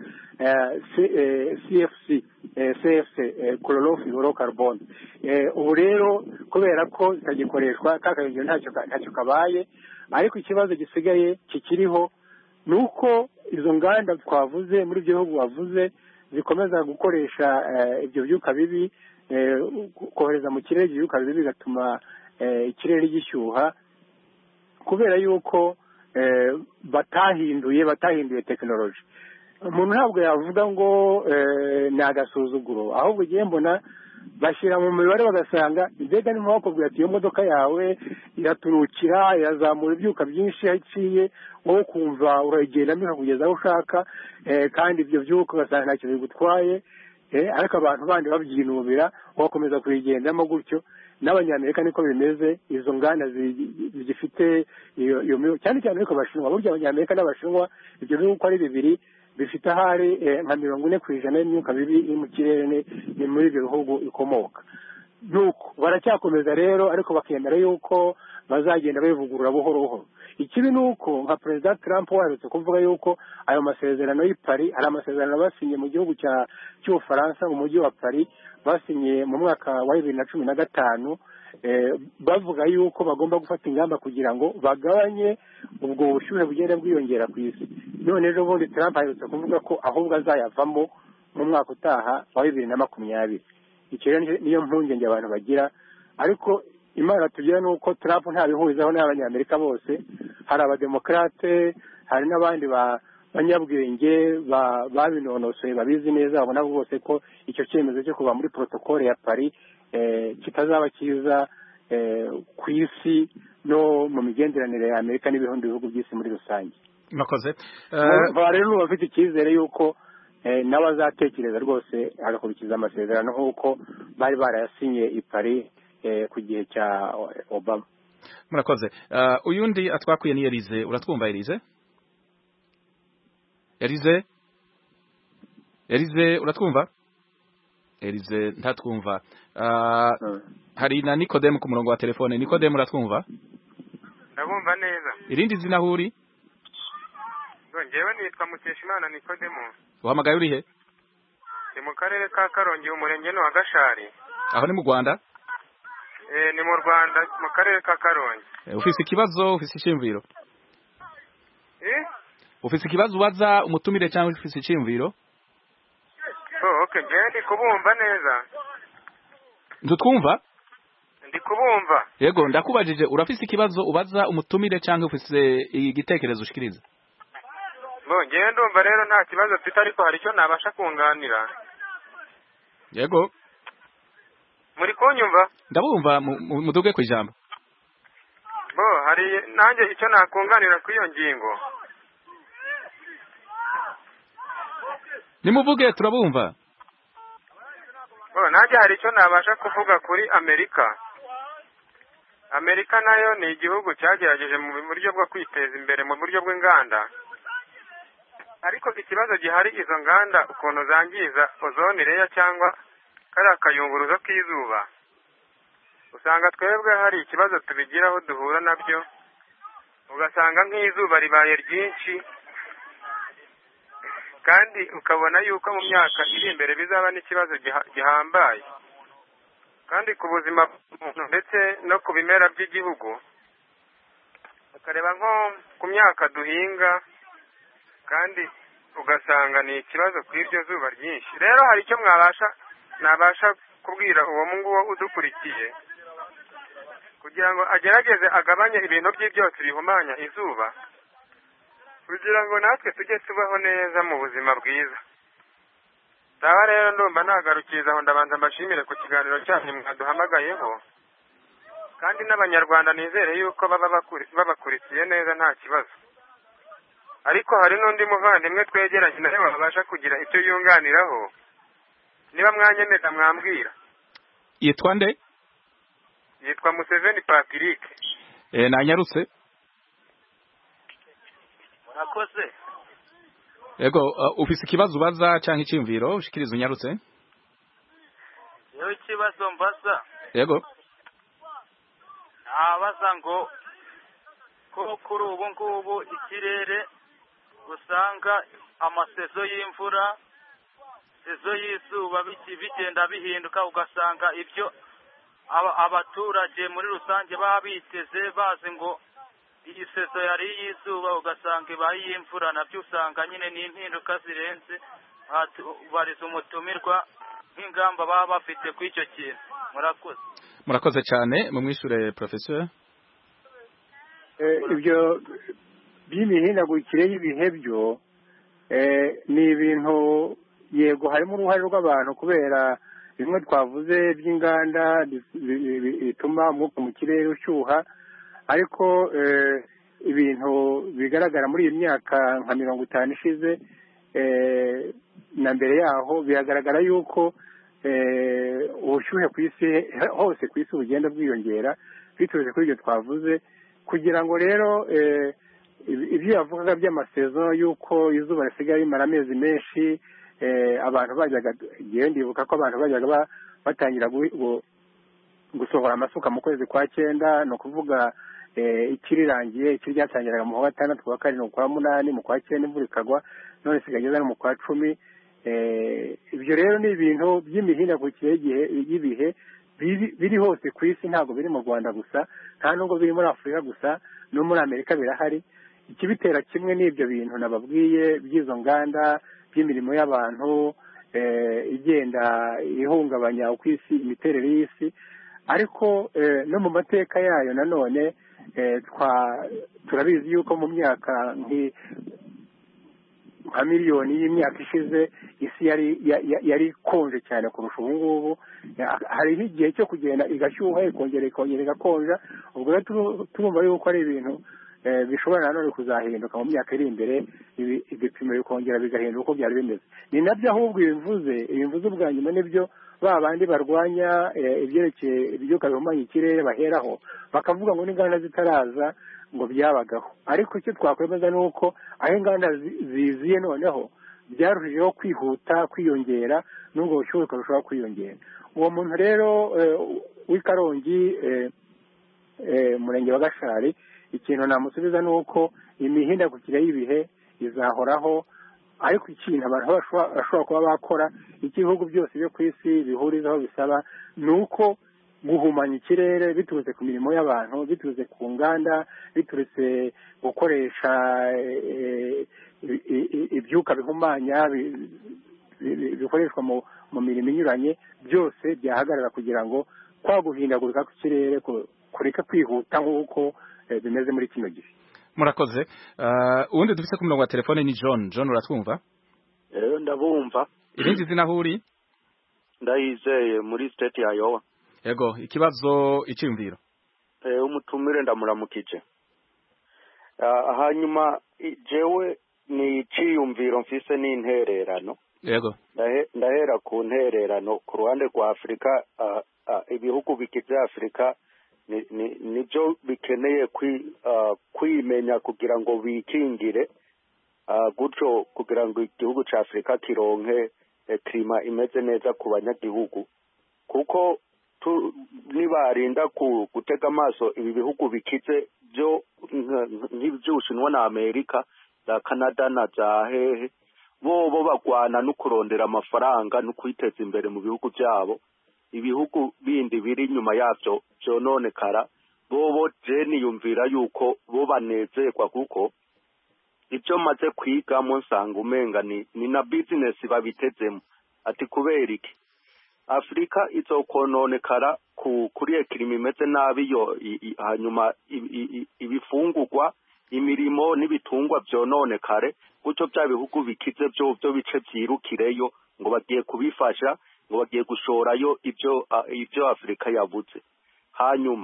C F C C F C chlorofluorocarbon ubu rero kubera ko zitagikoreshwa ka kayungiro ntacyo ntacyo kabaye ariko ikibazo gisigaye kikiriho ni uko izo nganda twavuze muri ibyo bihugu bavuze zikomeza gukoresha ibyo byuka bibi kohereza mu kirere ibyuka bibi bigatuma ikirere gishyuha kubera yuko batahinduye batahinduye tekinoloji umuntu ntabwo yavuga ngo ni agasuzuguro ahubwo ugiye mbona bashyira mu mibare bagasanga mbega niba bakubwira ati iyo modoka yawe iraturukira irazamura ibyuka byinshi aho iciye wowe ukumva urayigendamo ikakugeza aho ushaka kandi ibyo byuka ugasanga ntacyo bigutwaye ariko abantu bandi babyinubira wakomeza kuyigendamo gutyo n'abanyamerika niko bimeze izo nganda zigifite iyo cyane cyane ariko abashinwa burya abanyamerika n'abashinwa ibyo bihugu uko ari bibiri bifite ahari nka mirongo ine ku ijana y'imyuka mibi iri mu kirere ni muri ibyo bihugu ikomoka nuko baracyakomeza rero ariko bakemera yuko bazagenda bivugurura buhoro buhoro ikibi ni uko nka perezida Trump waretse kuvuga yuko ayo masezerano y'i Paris hari amasezerano basinye mu gihugu cy'Ubufaransa mu mujyi wa Paris basinye mu mwaka wa bibiri na cumi na gatanu bavuga yuko bagomba gufata ingamba kugira ngo bagabanye ubwo bushyuhe bugenda bwiyongera ku isi none ejo bundi Trump aherutse kuvuga ko ahubwo azayavamo mu mwaka utaha wa bibiri na makumyabiri icyo niyo mpungenge abantu bagira ariko imana tugira ni uko Trump ntabihurizaho n'abanyamerika bose hari abademokarate hari n'abandi banyabwenge babinonosoye babizi neza babona bose ko icyo cyemezo cyo kuva muri protocole ya Paris kitazaba cyiza ku isi no mu migenderanire ya Amerika n'ibindi bihugu by'isi muri rusange makoze rero bafite icyizere yuko nawe azatekereza rwose agakurikiza amasezerano nk'uko bari barayasinye i Paris ku gihe cya Obama. Murakoze. Uyundi atwakuye ni Elize, uratwumva Elize? Elize? Elize uratwumva? Elize ntatwumva. Hari na Nikodemu ku murongo wa telefone. Nikodemu uratwumva? Ndabumva neza. Irindi zina huri? Ngewe nitwa Mukeshimana Nikodemu. Uhamagaye uri he? Ni mu karere ka Karongi umurenge wa Gashari. Aho ni mu Rwanda? Eh ni mu Rwanda mu karere ka Karongi. E, ufise ikibazo, ufise icimviro? Eh? Ufise ikibazo waza umutumire cyangwa ufise icimviro? Oh okay, ngewe ndi kubumva neza. Ndutwumva? Ndi kubumva. Yego ndakubajije urafise ikibazo ubaza umutumire cyangwa ufise igitekerezo ushikiriza? Bo ngewe ndumva rero nta kibazo mfite ariko hari icyo nabasha kunganira. Yego. Muri kunyumva? Ndabumva muduge ku ijambo. Bo hari nanjye icyo nakunganira ku iyo ngingo. Nimuvuge turabumva. Bo nanjye hari icyo nabasha kuvuga kuri Amerika. Amerika nayo ni igihugu cyagerageje mu buryo bwo kwiteza imbere mu buryo bw'inganda. Ariko ikibazo gihari izo nganda ukuntu zangiza ozone layer cyangwa kariya kayunguruzo k'izuba. Usanga twebwe hari ikibazo tubigiraho duhura nabyo. Ugasanga nk'izuba ribaye ryinshi. Kandi ukabona yuko mu myaka iri imbere bizaba n'ikibazo gihambaye. Kandi ku buzima bw'umuntu ndetse no ku bimera by'igihugu. Ukareba nko ku myaka duhinga kandi ugasanga ni ikibazo kw'iryo zuba ryinshi. Rero hari icyo mwabasha nabasha kubwira uwo munguwo udukurikiye kugira ngo agerageze agabanye ibintu by'ibyotsi bihumanya izuba kugira ngo natwe tujye tubaho neza mu buzima bwiza. Daba rero ndumva nagarukiza aho ndabanza mbashimire ku kiganiro cyanyu mwaduhamagayeho kandi n'abanyarwanda nizere yuko baba babakurikiye neza nta kibazo. Ariko hari n'undi muvandimwe twegeranye nawe babasha kugira icyo yunganiraho. Niba mwanyemeza mwambwira. Yitwa nde? Yitwa Museveni Patrick. Eh nanyarutse. Murakoze. Yego uh, ufise ikibazo ubaza cyangwa icyumviro ushikiriza unyarutse? Yo ikibazo mbaza. Yego. Abaza ngo ko kuri ubu ngubu ikirere usanga amasezo y'imvura sezo y'izuba bigenda bihinduka ugasanga ibyo abaturage muri rusange baba biteze bazi ngo iyi sezo yari y'izuba ugasanga ibaye y'imvura nabyo usanga nyine n'impinduka zirenze bariza umutumirwa nk'ingamba baba bafite ku icyo kintu. Murakoze. Murakoze cyane mu mwishure professeur. Ibyo by'imihindagurikire y'ibihe byo ni ibintu yego harimo uruhare rw'abantu kubera bimwe twavuze by'inganda bituma umwuka mu kirere ushyuha ariko ibintu bigaragara muri iyi myaka nka mirongo itanu ishize na mbere yaho biragaragara yuko ubushyuhe ku isi hose ku isi bugenda bwiyongera biturutse kuri ibyo twavuze kugira ngo rero ibyo yavugaga by'amasezo y'uko izuba risigaye rimara amezi menshi abantu bajyaga ndibuka ko abantu bajyaga batangira gusohora amasuka mu kwezi kwa cyenda ni ukuvuga ikirirangiye ikiri ryatangiraga mu kwa gatandatu kwa karindwi kwa munani mu kwa cyenda imvura ikagwa none sigageza no mu kwa cumi. Ibyo rero ni ibintu by'imihindagurikire y'ibihe biri hose ku isi ntabwo biri mu Rwanda gusa nta nubwo biri muri Afurika gusa no muri Amerika birahari. Ikibitera kimwe n'ibyo bintu nababwiye by'izo nganda by'imirimo y'abantu igenda ihungabanya uko isi imiterere y'isi ariko no mu mateka yayo nanone turabizi yuko mu myaka nka miliyoni y'imyaka ishize isi yari yari konje cyane kurusha ubu ngubu hariho igihe cyo kugenda igashyuha ikongera ikongera igakonja ubwo rero turumva yuko ari ibintu bishobora nanone kuzahinduka mu myaka iri imbere ibipimo bikongera bigahinduka uko byari bimeze. Ni nabyo ahubwo ibivuze ibivuze ubwa nyuma nibyo ba bandi barwanya ibyerekeye ibyuka bihumanya ikirere baheraho bakavuga ngo n'inganda zitaraza ngo byabagaho, ariko icyo twakwemeza ni uko aho inganda ziziye noneho byarushijeho kwihuta kwiyongera n'ubwo bushobozi bukarushaho kwiyongera. Uwo muntu rero w'i Karongi umurenge wa Gashari, ikintu namusubiza ni uko imihindagurikire y'ibihe izahoraho, ariko ikintu abantu bashobora kuba bakora icyo ibihugu byose byo ku isi bihurizaho bisaba ni uko guhumanya ikirere biturutse ku mirimo y'abantu, biturutse ku nganda, biturutse gukoresha ibyuka bihumanya bikoreshwa mu mirimo inyuranye, byose byahagarara kugira ngo kwa guhindagurika kw'ikirere kureka kwihuta nk'uko bimeze muri kino gihe. Murakoze. Uwundi dufite ku murongo wa telefone ni John. John, uratwumva? Eh, ndabumva. Irindi zina huri? Ndayizeye muri state ya Iowa. Yego, ikibazo icyumviro. Eh, umutumire ndamuramukije. Uh, hanyuma jewe ni iciyumviro mfise n'intererano. Yego. Ndahe, ndahera ku ntererano ku ruhande rwa Afrika, uh, uh, ibihugu bigize Afrika ni ni nibyo bikeneye kwi uh, kwimenya kugira ngo bikingire uh, gutyo kugira ngo igihugu ca Afrika kironke eh, klima imeze neza ku banyagihugu, kuko tu, nibarinda ku gutega amaso ibi bihugu bikize byo nk'ivy'Ubushinwa na Amerika za Canada na za hehe, bobo bagwana no kurondera amafaranga no kwiteza imbere mu bihugu byabo. Ibihugu bindi biri nyuma yavyo byononekara, bobo je niyumvira yuko bo banezerwa kuko ivyo maze kwiga mu nsanga umenga ni, ni na business babitezemo. Ati kubera iki Afrika izokononekara ku kuri ekirimi imeze nabi yo hanyuma ibifungurwa imirimo n'ibitungwa byononekare, gutyo bya bihugu bikize byo byo bice byirukireyo ngo bagiye kubifasha, ngo bagiye gushorayo ibyo uh, ibyo Afrika yavuze. Hanyuma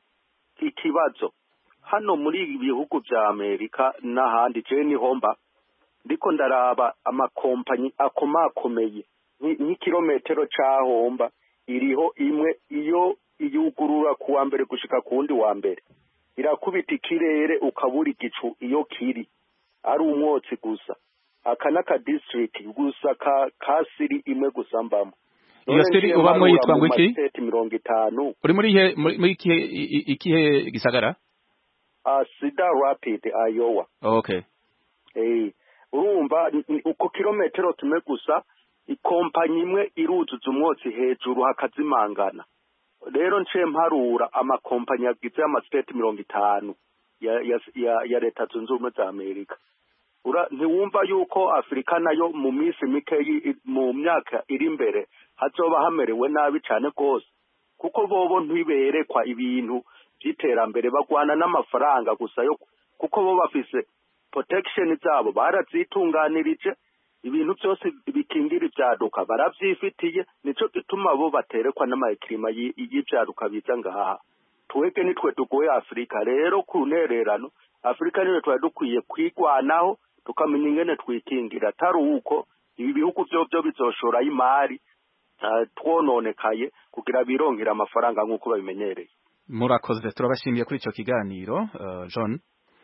ikibazo hano muri ibihugu bya Amerika n'ahandi je ni homba ndiko ndaraba amakompanyi akomakomeye nk'ikilometero cahomba iriho imwe iyo iyugurura kuwa mbere gushika kundi wa mbere irakubita ikirere ukabura igicu iyo kiri ari umwotsi gusa, akana ka district gusa ka kasiri imwe gusa mbamo. Iyo siri ubamwe yitwa ngo iki? mirongo itanu. Uri muri he muri ikihe ikihe gisagara? Ah, Cedar Rapids, Iowa. Okay. Eh, urumva uko kilometero tumwe gusa ikompanyi imwe iruzuza umwotsi hejuru hakazimangana. Rero nce mparura amakompanyi yagize ama state mirongo itanu ya ya ya, ya leta zunze ubumwe za Amerika. Ura ntiwumva yuko Afrika nayo mu minsi mike mu myaka iri imbere hazoba hamerewe nabi cyane rwose, kuko bobo ntiberekwa ibintu by'iterambere, bagwana n'amafaranga gusa yo kuko bo bafise protection zabo barazitunganirije, ibintu byose bikingira ibyaduka barabyifitiye, nico gituma bo baterekwa n'amaklima y'ibyaduka biza ngaha. Tweke nitwe tugoye Afrika rero ku ntererano, Afrika niwe twa dukwiye kwigwanaho tukamenya ingene twikingira, atari uko ibi bihugu byo byo bizoshora imari uh, twononekaye kugira bironkera amafaranga nk'uko babimenyereye. Murakoze, turabashimiye kuri ico kiganiro uh, John.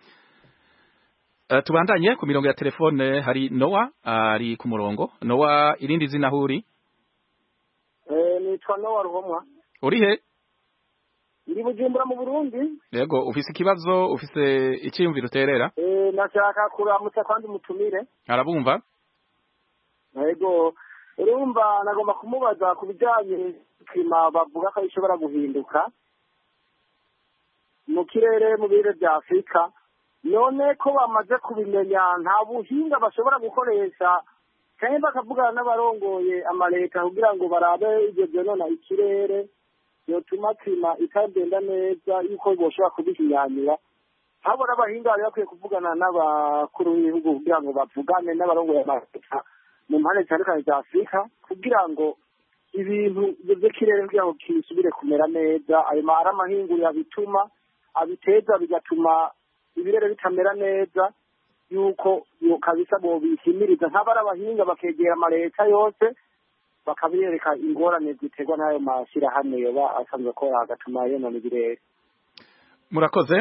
Uh, tubandanye ku mirongo ya telefone hari Noah ari uh, ku murongo. Noah, irindi zina huri? Eh, nitwa Noah Ruhomwa. Uri he? Ndi Bujumbura mu Burundi. Yego, ufise ikibazo, ufise icyiyumviro uterera? Eh, nashaka kuramutsa kandi mutumire. Arabumva? Yego, urumva nagomba kumubaza ku bijyanye klima bavuga ko ishobora guhinduka mu kirere mu bihe bya Afrika. None ko bamaze kubimenya nta buhinga bashobora gukoresha kandi bakavugana n'abarongoye amaleta kugira ngo barabe ibyo byonona ikirere yotuma klima itagenda neza yuko boshobora kubihinyanyura. Habona abahinga bari bakwiye kuvugana n'abakuru b'ibihugu kugira ngo bavugane n'abarongoye amaleta mu mpande zitandukanye za Afrika kugira ngo ibintu by'ikirere kugira ngo kisubire kumera neza, ayo mara amahinguriro bituma abiteza bigatuma ibirere bitamera neza yuko yo kabisa bo bihimiriza nk'abari abahinga bakegera amaleta yose bakabiyereka ingorane ziterwa n'ayo mashyirahamwe yoba asanzwe akora agatuma yonona ibirere. Murakoze.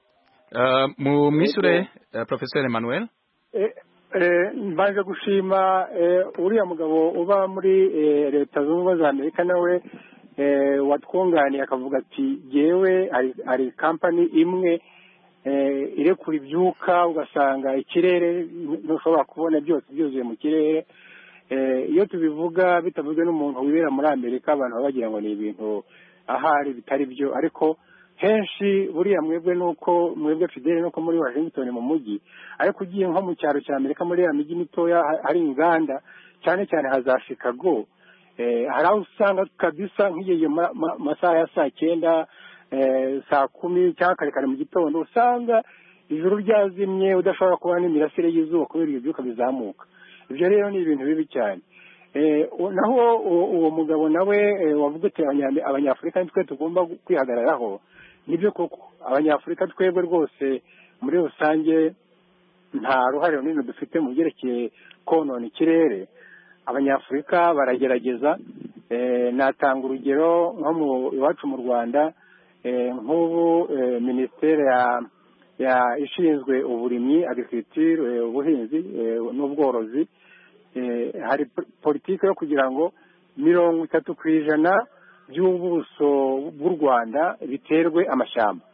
Uh, mu mwishure uh, Professor Emmanuel. Eh, eh, mbaje gushima eh, uriya mugabo uba muri eh, leta zunze ubumwe za Amerika nawe eh, watwunganiye akavuga ati yewe ari, ari company imwe eh, irekura ibyuka ugasanga ikirere ntushobora kubona byose byuzuye mu kirere. Eh, iyo tubivuga bitavuzwe n'umuntu wibera muri Amerika abantu bagira ngo ni ibintu ahari bitari byo, ariko henshi buriya mwebwe nuko mwebwe Fidele nuko muri Washington mu mujyi, ariko ugiye nko mu cyaro cya Amerika muri ya mijyi mitoya hari inganda cyane cyane haza Chicago, eh, hari aho usanga kabisa nk'igihe masaha ya saa cyenda eh, saa kumi cyangwa kare kare mu gitondo usanga ijuru ryazimye udashobora kubona n'imirasire y'izuba kubera ibyo byuka bizamuka. Ibyo rero ni ibintu bibi cyane. Eh, naho uwo mugabo nawe eh, wavuga ati abanyafurika nitwe tugomba kwihagararaho. Nibyo koko abanyafurika twebwe rwose muri rusange nta ruhare runini dufite mu byerekeye konona ikirere. Abanyafurika baragerageza, eh, natanga urugero nko mu iwacu mu Rwanda, eh, nk'ubu eh, ministere ya ya ishinzwe uburimyi agriculture, ubuhinzi n'ubworozi, hari politiki yo kugira ngo mirongo itatu ku ijana by'ubuso bw'u Rwanda biterwe amashyamba.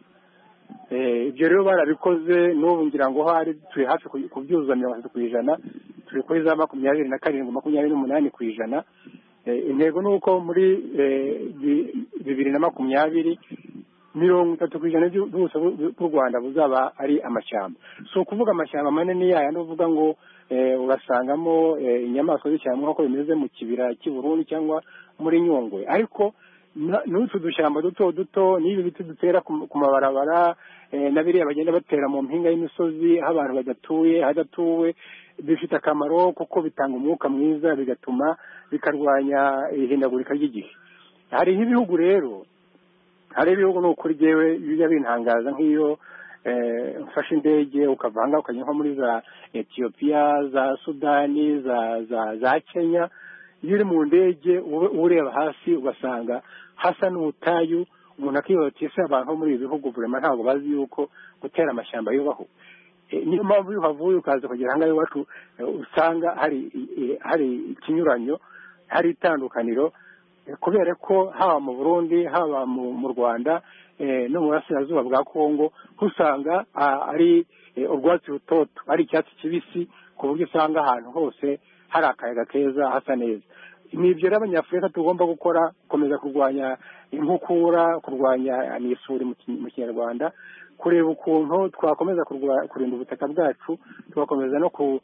Ibyo rero barabikoze n'ubu ngira ngo hari turi hafi kubyuzuza mirongo itatu ku ijana, turi kuri za makumyabiri na karindwi makumyabiri n'umunani ku ijana. Intego ni uko muri bibiri na makumyabiri mirongo itatu ku ijana by'ubuso bw'u Rwanda buzaba ari amashyamba. Si ukuvuga amashyamba manini yaya n'uvuga ngo urasangamo inyamaswa z'ishyamba nk'uko bimeze mu kibira cy'i Burundi cyangwa muri Nyungwe, ariko n'utu dushyamba duto duto n'ibi biti dutera ku mabarabara na biriya bagenda batera mu mpinga y'imisozi aho abantu badatuye hadatuwe, bifite akamaro kuko bitanga umwuka mwiza bigatuma bikarwanya ihindagurika ry'igihe. Hari nk'ibihugu rero hari ibihugu n'ukuri jewe bijya bintangaza nk'iyo mfashe indege ukavanga ukajya nko muri za Ethiopia, za Sudani, za za za Kenya, iyo uri mu ndege ureba hasi ugasanga hasa n'ubutayu, umuntu akibaza ese abantu muri ibi bihugu vraiment ntabwo bazi yuko gutera amashyamba yubaho. Niyo mpamvu iyo havuye ukaza kugira ngo iwacu usanga hari hari ikinyuranyo, hari itandukaniro, kubera ko haba mu Burundi haba mu Rwanda no mu burasirazuba bwa Kongo usanga ari urwatsi rutoto, ari icyatsi kibisi, ku buryo usanga ahantu hose hari akayaga keza hasa neza. Nibyo rero abanyafurika tugomba gukora, gukomeza kurwanya inkukura, kurwanya n'isuri mu Kinyarwanda, kureba ukuntu twakomeza kurinda ubutaka bwacu, tugakomeza no ku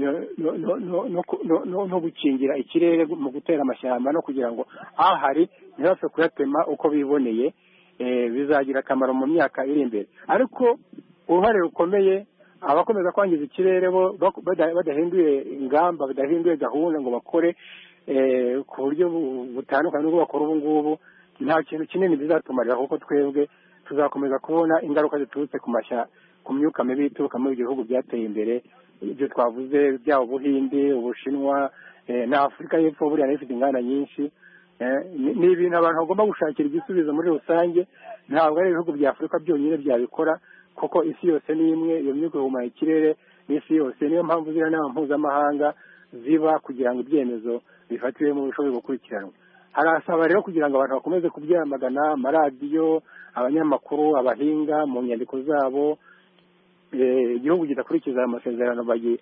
no gukingira ikirere mu gutera amashyamba no kugira ngo ahari ntibapfe kuyatema uko biboneye, bizagira akamaro mu myaka iri imbere. Ariko uruhare rukomeye abakomeza kwangiza ikirere bo badahinduye ingamba, badahinduye gahunda ngo bakore ku buryo butandukanye n'ubwo bakora ubu ngubu, nta kintu kinini bizatumarira, kuko twebwe tuzakomeza kubona ingaruka ziturutse ku mashya ku myuka mibi ituruka muri ibihugu byateye imbere. Ibyo twavuze byaba Ubuhinde, Ubushinwa na Afurika y'Epfo buriya ifite inganda nyinshi. Ni ibintu abantu bagomba gushakira igisubizo muri rusange, ntabwo ari ibihugu bya Afurika byonyine byabikora, kuko isi yose ni imwe, iyo myuka ihumanya ikirere n'isi yose. Niyo mpamvu ziriya nama mpuzamahanga ziba kugira ngo ibyemezo bifatiwe mu bishobora gukurikiranwa. Harasaba rero kugira ngo abantu bakomeze kubyamagana, amaradiyo, abanyamakuru, abahinga mu nyandiko zabo, igihugu kidakurikiza amasezerano bagi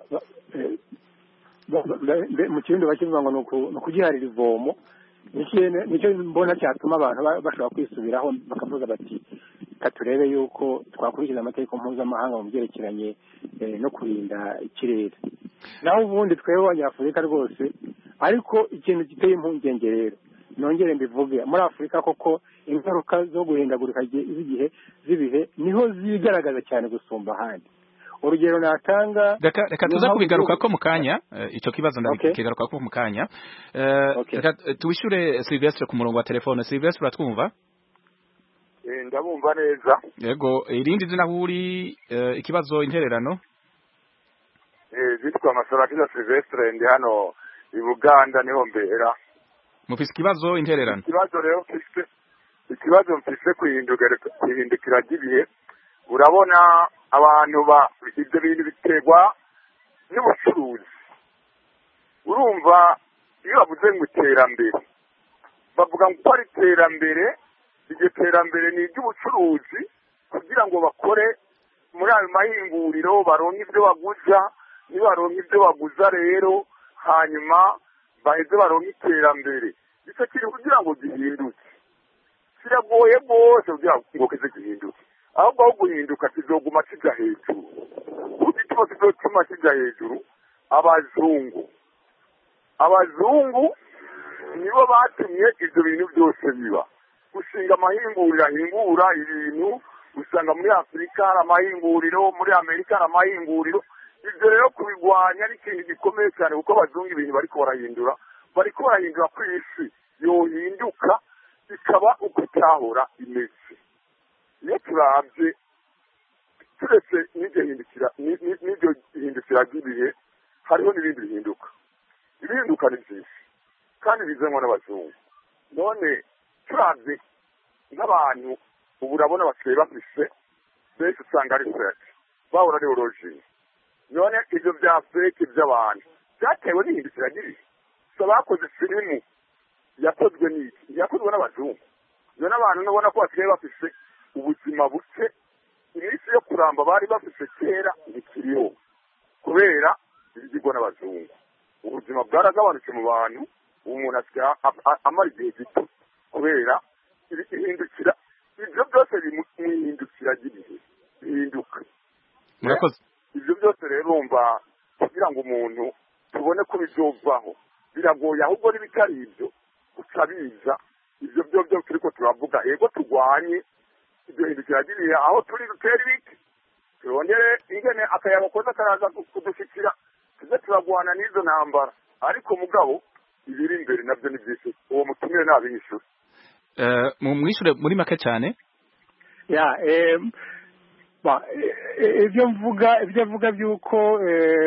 mu kirundi bakivuga ngo ni ukugiharira ivomo. Nicyo mbona cyatuma abantu bashobora kwisubiraho bakavuga bati katurebe yuko twakurikiza amategeko mpuzamahanga mu byerekeranye no kurinda ikirere. Naho ubundi twebwe abanyafurika rwose, ariko ikintu giteye impungenge rero nongere mbivuge, muri Afurika koko ingaruka zo guhindagurika z'igihe z'ibihe niho zigaragaza cyane gusumba ahandi. Urugero natanga, reka reka tuza kubigaruka ko mukanya icyo kibazo ndabikigaruka ko mukanya. Reka tuwishure Sylvestre ku murongo wa telefone. Sylvestre uratwumva? ndabumva neza. Yego, irindi zina huri ikibazo intererano? Eh, zitwa Masarakiza Silvestre ndi hano i Buganda niho mbera. Mufise ikibazo intererano? Ikibazo rero mfise ikibazo mfise kwihindukira kwihindukira gibihe. Urabona abantu ba ibyo bintu biterwa n'ubucuruzi. Urumva iyo bavuze ngo iterambere bavuga ngo ari iterambere, iryo terambere ni iry'ubucuruzi kugira ngo bakore muri ayo mahinguriro baronke ibyo baguza, nibaronke ibyo baguza rero hanyuma baheze baronke iterambere. Icyo kiri kugira ngo gihinduke kiragoye rwose kugira ngo kize gihinduke, ahubwo aho guhinduka kizoguma kijya hejuru. Igituma kizotuma kijya hejuru abazungu abazungu nibo batumye ibyo bintu byose biba, gushinga amahinguriro ahingura ibintu. Usanga muri Afurika hari amahinguriro, muri Amerika hari amahinguriro. Ibyo rero kubigwanya ni ikintu gikomeye cyane, kuko abazungu ibintu bariko barahindura bariko barahindura ko isi yohinduka ikaba uko itahora imeze. Iyo turabye turetse n'iryo hindukira n'iryo hindukira ry'ibihe, hariho n'ibindi bihinduka. Ibihinduka ni byinshi kandi bizanwa n'abazungu. None turabye nk'abantu ubu urabona basigaye bafise benshi usanga ari feke, bahora ari orojini. None ibyo bya feke by'abantu byatewe n'ihindukira ry'ibihe. So bakoze filimu yakozwe n'iki? Yakozwe n'abazungu. None abantu nubona ko basigaye bafise ubuzima buke, iminsi yo kuramba bari bafise kera ntikiriho kubera ibigirwa n'abazungu. Ubuzima bwaragabanutse mu bantu, umuntu asigaye amara igihe gito kubera ihindukira. Ibyo byose bimwihindukira ry'ibihe bihinduka. Murakoze. Ibyo byose rero urumva kugira ngo umuntu tubone ko bizovaho biragoye, ahubwo n'ibitari ibyo ucabiza. Ibyo byo byo turiko turavuga, yego turwanye ibyo hindukira ry'ibihe, aho turi dutera ibiti turondere ingene akayaga koza karaza kudushikira, tuze turagwana n'izo ntambara. Ariko mugabo ibiri imbere nabyo ni byinshi, uwo mutumire nabishura. Uh, mu mwishure muri make cyane. Ya eh ba ibyo mvuga ibyo mvuga byuko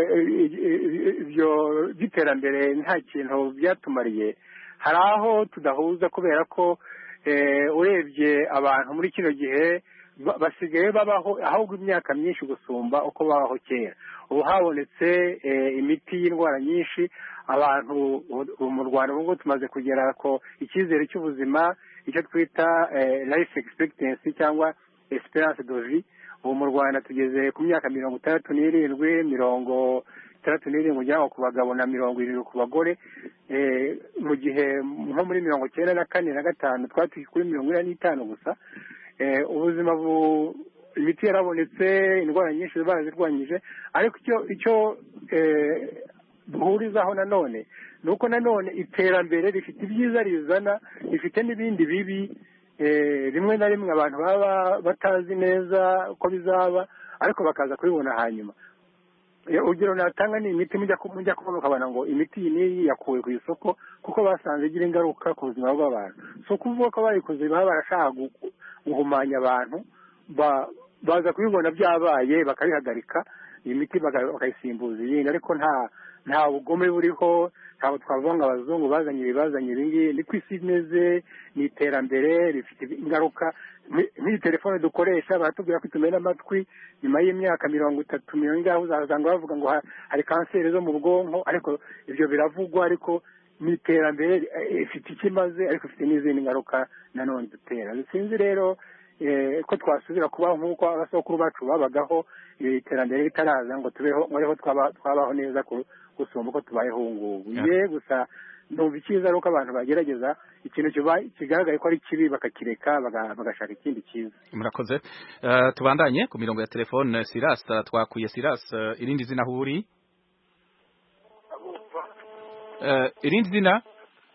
ibyo giterambere nta kintu byatumariye, hari aho tudahuza kubera ko urebye abantu muri kino gihe basigaye babaho ahubwo imyaka myinshi gusumba uko babaho kera. Ubu habonetse imiti y'indwara nyinshi, abantu mu Rwanda ubwo tumaze kugera ko icyizere cy'ubuzima, icyo twita life expectancy cyangwa esperance de vie. Ubu mu Rwanda tugeze ku myaka mirongo itandatu n'irindwi, mirongo itandatu n'irindwi ujyaho ku bagabo na mirongo irindwi ku bagore. Mu gihe nko muri mirongo icyenda na kane na gatanu twatuye kuri mirongo ine n'itanu gusa. Ubuzima bu imiti yarabonetse, indwara nyinshi barazirwanyije, ariko icyo icyo duhurizaho nanone nuko nanone iterambere rifite ibyiza rizana, rifite n'ibindi bibi. Rimwe na rimwe abantu baba batazi neza uko bizaba, ariko bakaza kubibona hanyuma. Urugero natanga ni imiti mujya kumujya kubona ukabona ngo imiti iyi yakuwe ku isoko kuko basanze igira ingaruka ku buzima bw'abantu. So kuvuga ko bayikoze baba barashaka guhumanya abantu, baza kubibona byabaye bakabihagarika, imiti bakayisimbuza iyindi. Ariko nta nta bugome buriho, ntabwo twavuga ngo abazungu bazanye ibibazanye ibingi. Ni ku isi imeze, ni iterambere rifite ingaruka. Nk'iyi telefone dukoresha baratubwira ko itumena amatwi, nyuma y'imyaka mirongo itatu mirongo ingaho uzasanga bavuga ngo hari kanseri zo mu bwonko, ariko ibyo biravugwa. Ariko ni iterambere ifite ikimaze, ariko ifite n'izindi ngaruka nanone dutera. Sinzi rero ko twasubira kubaho nk'uko abasokuru bacu babagaho, iterambere ritaraza ngo tubeho ngo twabaho neza gusumba uko tubayeho ngubu. Ye gusa ndumva icyiza ari uko abantu bagerageza ikintu kigaragaye ko ari kibi bakakireka bagashaka ikindi cyiza. Murakoze. Uh, tubandanye ku mirongo ya telefone. Silas twakuye. Silas, uh, irindi zina huri? Uh, irindi zina?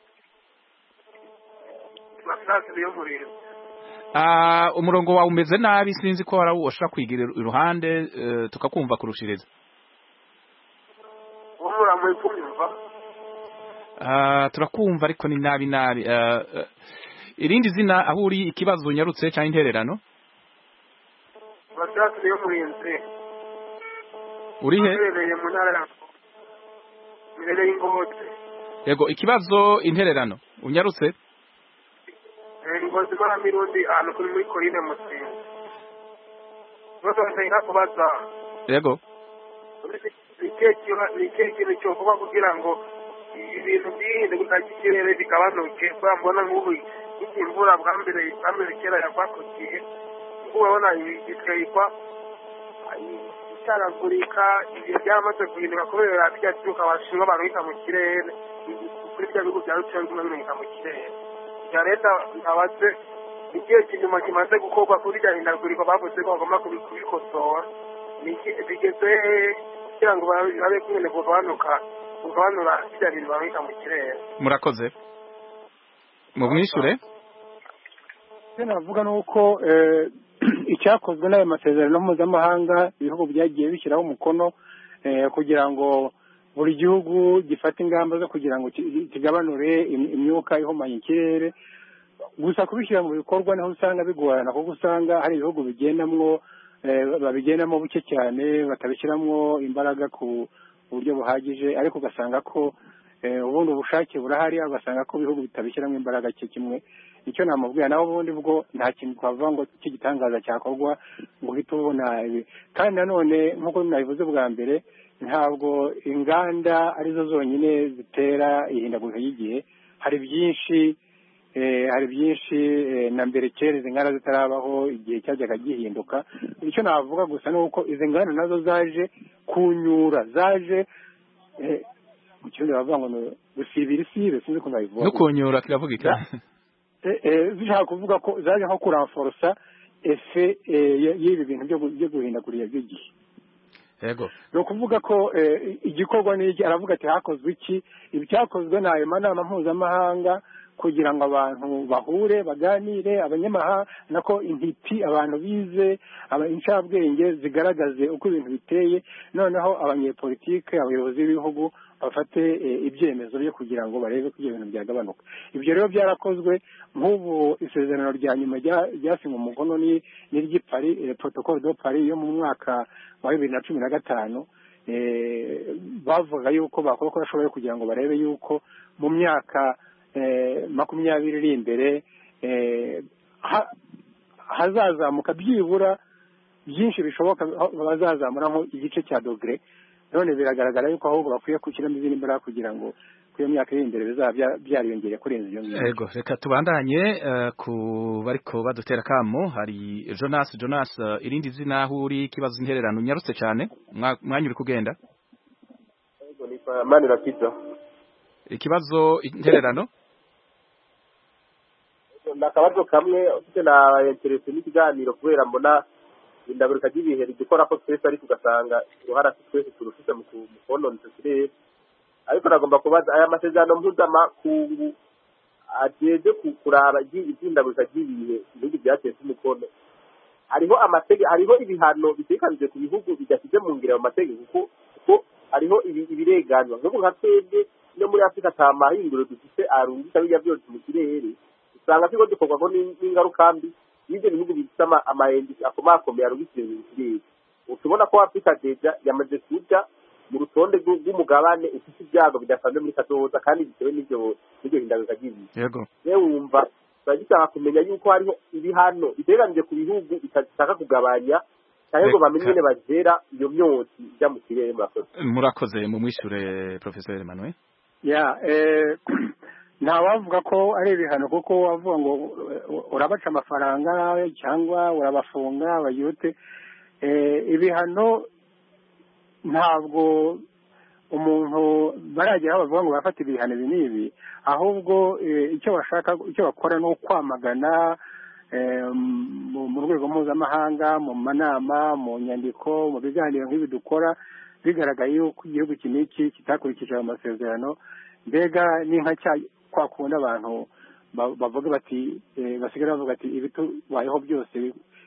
Ah, uh, umurongo wawe umeze nabi, sinzi ko wara ushaka kwigira iruhande uh, tukakumva kurushiriza. Ah, uh, turakumva ariko ni nabi nabi. Uh, uh, irindi zina aho uri ikibazo nyarutse cyangwa intererano Batatu yo murinzi uri he Mirereye mu ntara Mirereye Ngozi yego ikibazo intererano unyarutse Ngozi mara mirundi ahantu kuri muri Korine Musinga Bose basenga kubaza yego ikintu cyo kuba kugira ngo ibintu byihindagurika ry'ikirere bigabanuke mbona nk'ubu imvura bwa mbere bwa mbere kera yagwa ku gihe ubu urabona bitwikwa icaragurika ibihe byamaze guhinduka kubera rya cyuka bashinga barwika mu kirere kuri bya bihugu bya ruciye biguma birwika mu kirere bya leta ntabaze igihe kinyuma kimaze gukorwa kuri rya hindagurika bavuze ko bagomba kubikosora bigeze kugira ngo babe kumwe kugabanuka kugabanura bya bintu barwika mu kirere murakoze mu mwishure navuga nuko icyakozwe n'ayo masezerano mpuzamahanga ibihugu byagiye bishyiraho umukono kugira ngo buri gihugu gifate ingamba zo kugira ngo kigabanure imyuka ihumanya ikirere gusa kubishyira mu bikorwa naho usanga bigorana kuko usanga hari ibihugu bigendamwo babigendamo buke cyane batabishyiramo imbaraga ku buryo buhagije ariko ugasanga ko ubundi ubushake burahari ugasanga ko ibihugu bitabishyiramo imbaraga cye kimwe icyo namubwira naho ubundi bwo nta kintu twavuga ngo cy'igitangaza cyakorwa ngo uhite ubona ibi kandi nanone nk'uko nabivuze bwa mbere ntabwo inganda arizo zonyine zitera ihindagurika ry'igihe hari byinshi hari byinshi na mbere kera izi nganda zitarabaho igihe cyajyaga gihinduka icyo navuga gusa ni uko izi nganda nazo zaje kunyura zaje mu kirundi bavuga ngo gusibira isibe sinzi ko nabivuga no kunyura kiravugika zishaka kuvuga ko zaje nko kuranforosa efe y'ibi bintu byo guhindagurira by'igihe yego ni ukuvuga ko igikorwa n'iki aravuga ati hakozwe iki ibyakozwe ni ayo manama mpuzamahanga kugira ngo abantu bahure baganire abanyamahanga nako intiti abantu bize inshabwenge zigaragaze uko ibintu biteye noneho abanyepolitike abayobozi b'ibihugu bafate ibyemezo byo kugira ngo barebe ko ibyo bintu byagabanuka ibyo rero byarakozwe nk'ubu isezerano rya nyuma ryasinywe umukono ni n'iry'ipari protocole de Paris yo mu mwaka wa bibiri na cumi na gatanu bavuga yuko bakora uko bashoboye kugira ngo barebe yuko mu myaka makumyabiri iri imbere hazazamuka byibura byinshi bishoboka bazazamuramo igice cya dogere none biragaragara yuko ahubwo bakwiye gushyiramo izindi mbaraga kugira ngo ku iyo myaka iri imbere bizaba byariyongera kurenza iyo ngiyo yego reka tubandanye ku bariko badutera kamo hari Jonas Jonas irindi zina aho uri ikibazo intererano nyarutse cyane mwanya uri kugenda yego ni mani rapido ikibazo intererano nakabazo kamwe ufite na interesse n'ikiganiro kubera mbona indagurika ry'ibihe rigikora ko twese ariko ugasanga uruhara twese turufite mu konona ikirere ariko nagomba kubaza aya masezerano mpuzamakungu ajeje kuraba iby'indagurika ry'ibihe ibihugu byateye umukono hariho amategeko hariho ibihano bitekanije ku bihugu bidashyize mu ngiro ayo mategeko kuko kuko hariho ibireganywa nk'ubu nka twebwe no muri afurika ata mahinguro dufite arungika bijya byose mu kirere usanga turiko dukorwako n'ingaruka mbi y'ibyo bihugu bifite amahendi akomakomeye arungikire mu kirere utubona ko afurika deja yamaze kuja mu rutonde rw'umugabane ufite ibyago bidasanzwe muri kazoza kandi bitewe n'ibyo n'ibyo hindagurika ry'ibihe yego rero wumva turagishaka kumenya yuko hariho ibihano biteganije ku bihugu bitashaka kugabanya cyangwa ngo bamenye nyine bazera iyo myotsi ijya mu kirere murakoze murakoze mu mwishure Professor Emmanuel ya eh nta wavuga ko ari ibihano kuko wavuga ngo urabaca amafaranga cyangwa urabafunga bayute ibihano ntabwo umuntu baragera bavuga ngo bafata ibihano ibi n'ibi ahubwo icyo bashaka icyo bakora ni ukwamagana mu rwego mpuzamahanga mu manama mu nyandiko mu biganiro nk'ibi dukora bigaragaye yuko igihugu iki n'iki kitakurikije ayo masezerano mbega ni nka cya kwa kundi abantu bavuga bati basigara bavuga ati ibi tubayeho byose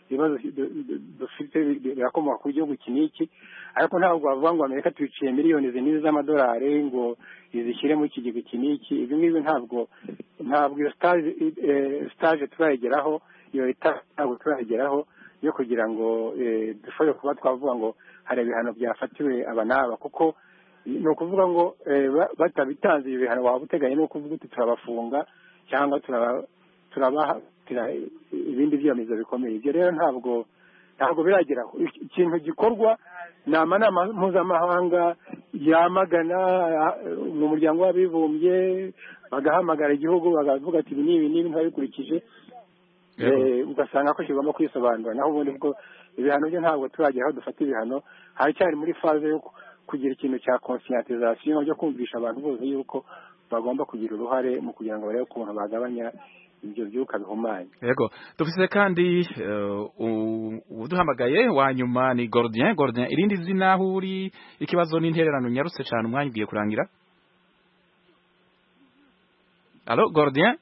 ibibazo dufite birakomoka ku gihugu iki n'iki ariko ntabwo bavuga ngo Amerika tuyiciye miliyoni zinini z'amadolari ngo izishyire mu kigega iki n'iki ibyo ngibyo ntabwo ntabwo iyo stage stage turayigeraho iyo leta ntabwo turayigeraho yo kugira ngo dushobore kuba twavuga ngo hari ibihano byafatiwe aba n'aba kuko ni ukuvuga ngo batabitanze ibi bihano waba uteganya no kuvuga uti turabafunga cyangwa turabaha ibindi byemezo bikomeye ibyo rero ntabwo ntabwo birageraho ikintu gikorwa ni amanama mpuzamahanga yamagana mu muryango w'abibumbye bagahamagara igihugu bakavuga ati ibi n'ibi n'ibi ntabikurikije ugasanga ko kigomba kwisobanura naho ubundi bwo ibihano byo ntabwo turageraho dufata ibihano haracyari muri faze yo kugira ikintu cya conscientisation cyo kumvisha abantu bose yuko bagomba kugira uruhare mu kugira ngo barebe ukuntu bagabanya ibyo byuka bihumanye. Yego dufise kandi uduhamagaye wa nyuma ni Gordien. Gordien, irindi zina aho uri, ikibazo n'intererano nyarutse cyane umwanya ugiye kurangira. Allo Gordien?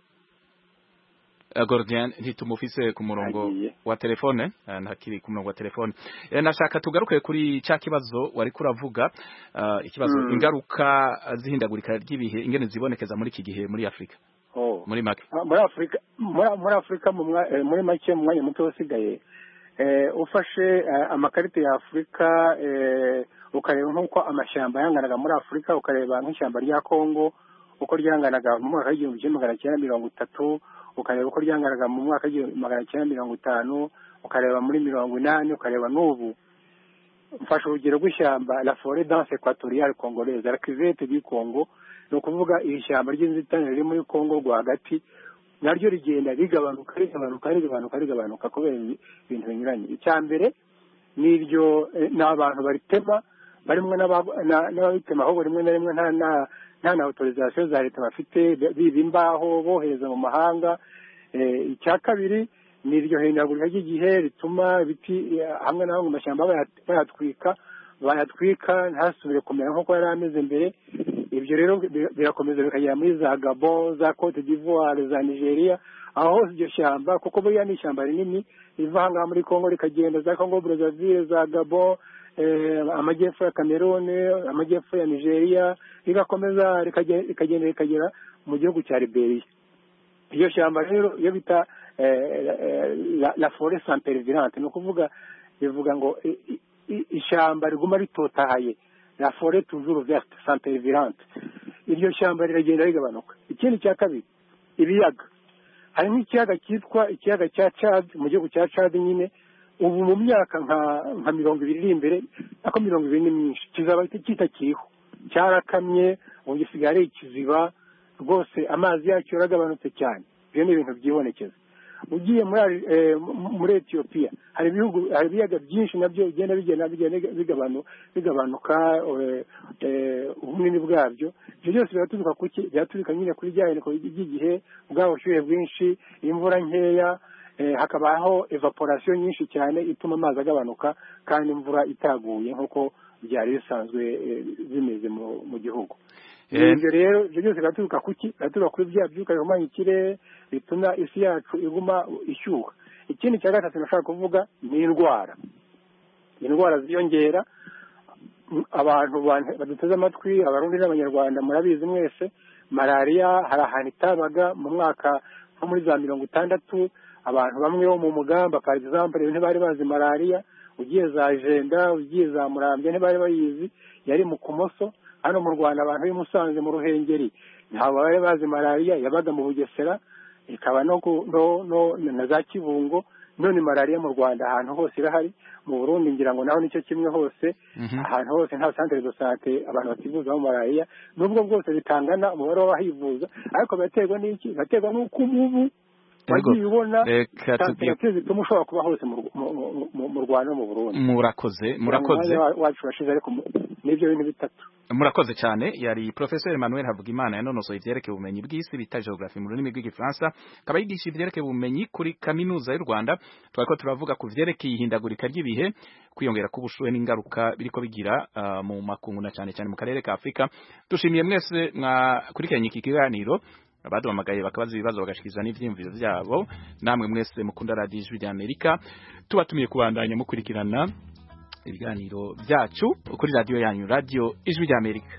Uh, Gordien ntitumufise ku murongo wa telefone, ntakiri ku murongo wa telefone. E, nashaka tugaruke kuri ca kibazo wari kuravuga uh, ikibazo mm. ingaruka zihindagurika ry'ibihe ingene zibonekeza muri iki gihe muri Afrika. Oh. Muri make muri Afrika muri Afrika muri make mu mwanya muto wasigaye eh ufashe amakarita ya Afrika eh ukareba nkuko amashyamba yanganaga muri Afrika ukareba nk'ishyamba rya Kongo uko ryanganaga mu mwaka w'igihumbi kimwe magana cyenda mirongo itatu ukareba uko ryanganaga mu mwaka w'igihumbi magana cyenda mirongo itanu ukareba muri mirongo inani ukareba n'ubu mfashe urugero rw'ishyamba la forêt dense équatoriale congolaise la cuvette du Congo no kuvuga ishyamba ry'inzitane riri muri Kongo rwagati naryo rigenda rigabanuka rigabanuka rigabanuka rigabanuka kubera ibintu binyuranye icyambere niryo n'abantu baritema barimwe n'ababitema aho rimwe na rimwe nta nta na autorisation za leta bafite bibimbaho bohereza mu mahanga icya kabiri niryo hindagurika ry'igihe rituma biti hamwe na hamwe amashyamba bayatwika bayatwika ntasubire kumera nk'uko yari ameze mbere ibyo rero birakomeza bikagera muri za Gabon za Cote d'Ivoire za Nigeria aho iryo shyamba kuko buriya ni ishyamba rinini riva ahangaha muri Congo rikagenda za Congo Brazzaville za Gabon amajyepfo ya Cameroon amajyepfo ya Nigeria rigakomeza rikagenda rikagera mu gihugu cya Liberia iryo shyamba rero iyo bita la forêt sans pervirante no kuvuga bivuga ngo ishyamba riguma ritotahaye la forêt toujours verte sans pervirante iryo shyamba riragenda rigabanuka ikindi cya kabiri ibiyaga hari nk'ikiyaga cyitwa ikiyaga cya Chad mu gihugu cya Chad nyine ubu mu myaka nka nka mirongo ibiri iri imbere ako mirongo ibiri ni myinshi kizaba kitakiriho cyarakamye ubu gisigaye ikiziba rwose amazi yacyo yaragabanutse cyane ibyo ni ibintu byibonekeza ugiye muri muri Ethiopia hari ibihugu hari ibiyaga byinshi nabyo bigenda bigenda bigabanu bigabanuka ubunini bwabyo ibyo byose biraturuka kuki byaturuka nyine kuri jyane ko igihe bwaho ushyuhe bwinshi imvura nkeya hakabaho evaporation nyinshi cyane ituma amazi agabanuka kandi imvura itaguye nkuko byari bisanzwe bimeze mu gihugu ibyo rero ibyo byose biraturuka kuki biraturuka kuri bya byuka bihumanya ikirere bituma isi yacu iguma ishyuha ikindi cya gatatu nashaka kuvuga ni indwara indwara ziyongera abantu baduteze amatwi abarundi n'abanyarwanda murabizi mwese malaria hari ahantu itabaga mu mwaka nko muri za mirongo itandatu abantu bamwe bo mu mugamba par exemple ntibari bazi malaria ugiye za Jenda ugiye za Murambye ntibari bayizi yari mu Kumoso hano mu Rwanda abantu b'imusanze mu Ruhengeri ntabwo bari bazi malaria yabaga mu Bugesera ikaba no no na za Kibungo none malaria mu Rwanda ahantu hose irahari mu Burundi ngira ngo naho nicyo kimwe hose ahantu hose nta centre de santé abantu bativuza mu malaria nubwo bwose bitangana umubare w'abahivuza ariko baterwa n'iki baterwa n'uko umubu wagiye ubona temperature zituma ushobora kuba hose mu Rwanda no mu Burundi murakoze murakoze wacu washize ariko nibyo bintu bitatu murakoze cyane yari Professor Emmanuel Havugimana yanonosoye ivyerekeye ubumenyi bw'isi bita geography mu rurimi rw'igifaransa akaba yigisha ivyerekeye ubumenyi kuri kaminuza y'u Rwanda twariko turavuga ku vyerekeye ihindagurika ry'ibihe kwiyongera k'ubushuhe n'ingaruka biriko bigira uh, mu makungu na cyane cyane mu karere ka Afrika dushimiye mwese mwakurikiranye iki kiganiro abaduhamagaye bakabaza ibibazo bagashikiriza n'ivyiyumviro vyabo. Namwe mwese mukunda radio Ijwi ry'Amerika tubatumiye kubandanya mukurikirana ibiganiro vyacu kuri radio yanyu, radio Ijwi ry'Amerika.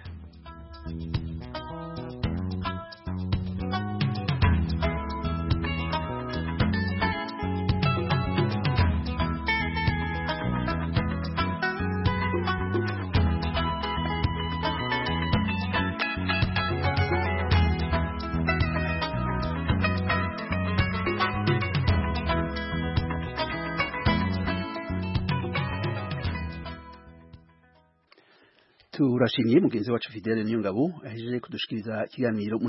turashimiye mugenzi wacu Fidele Niyongabo ahejeje kudushikiriza ikiganiro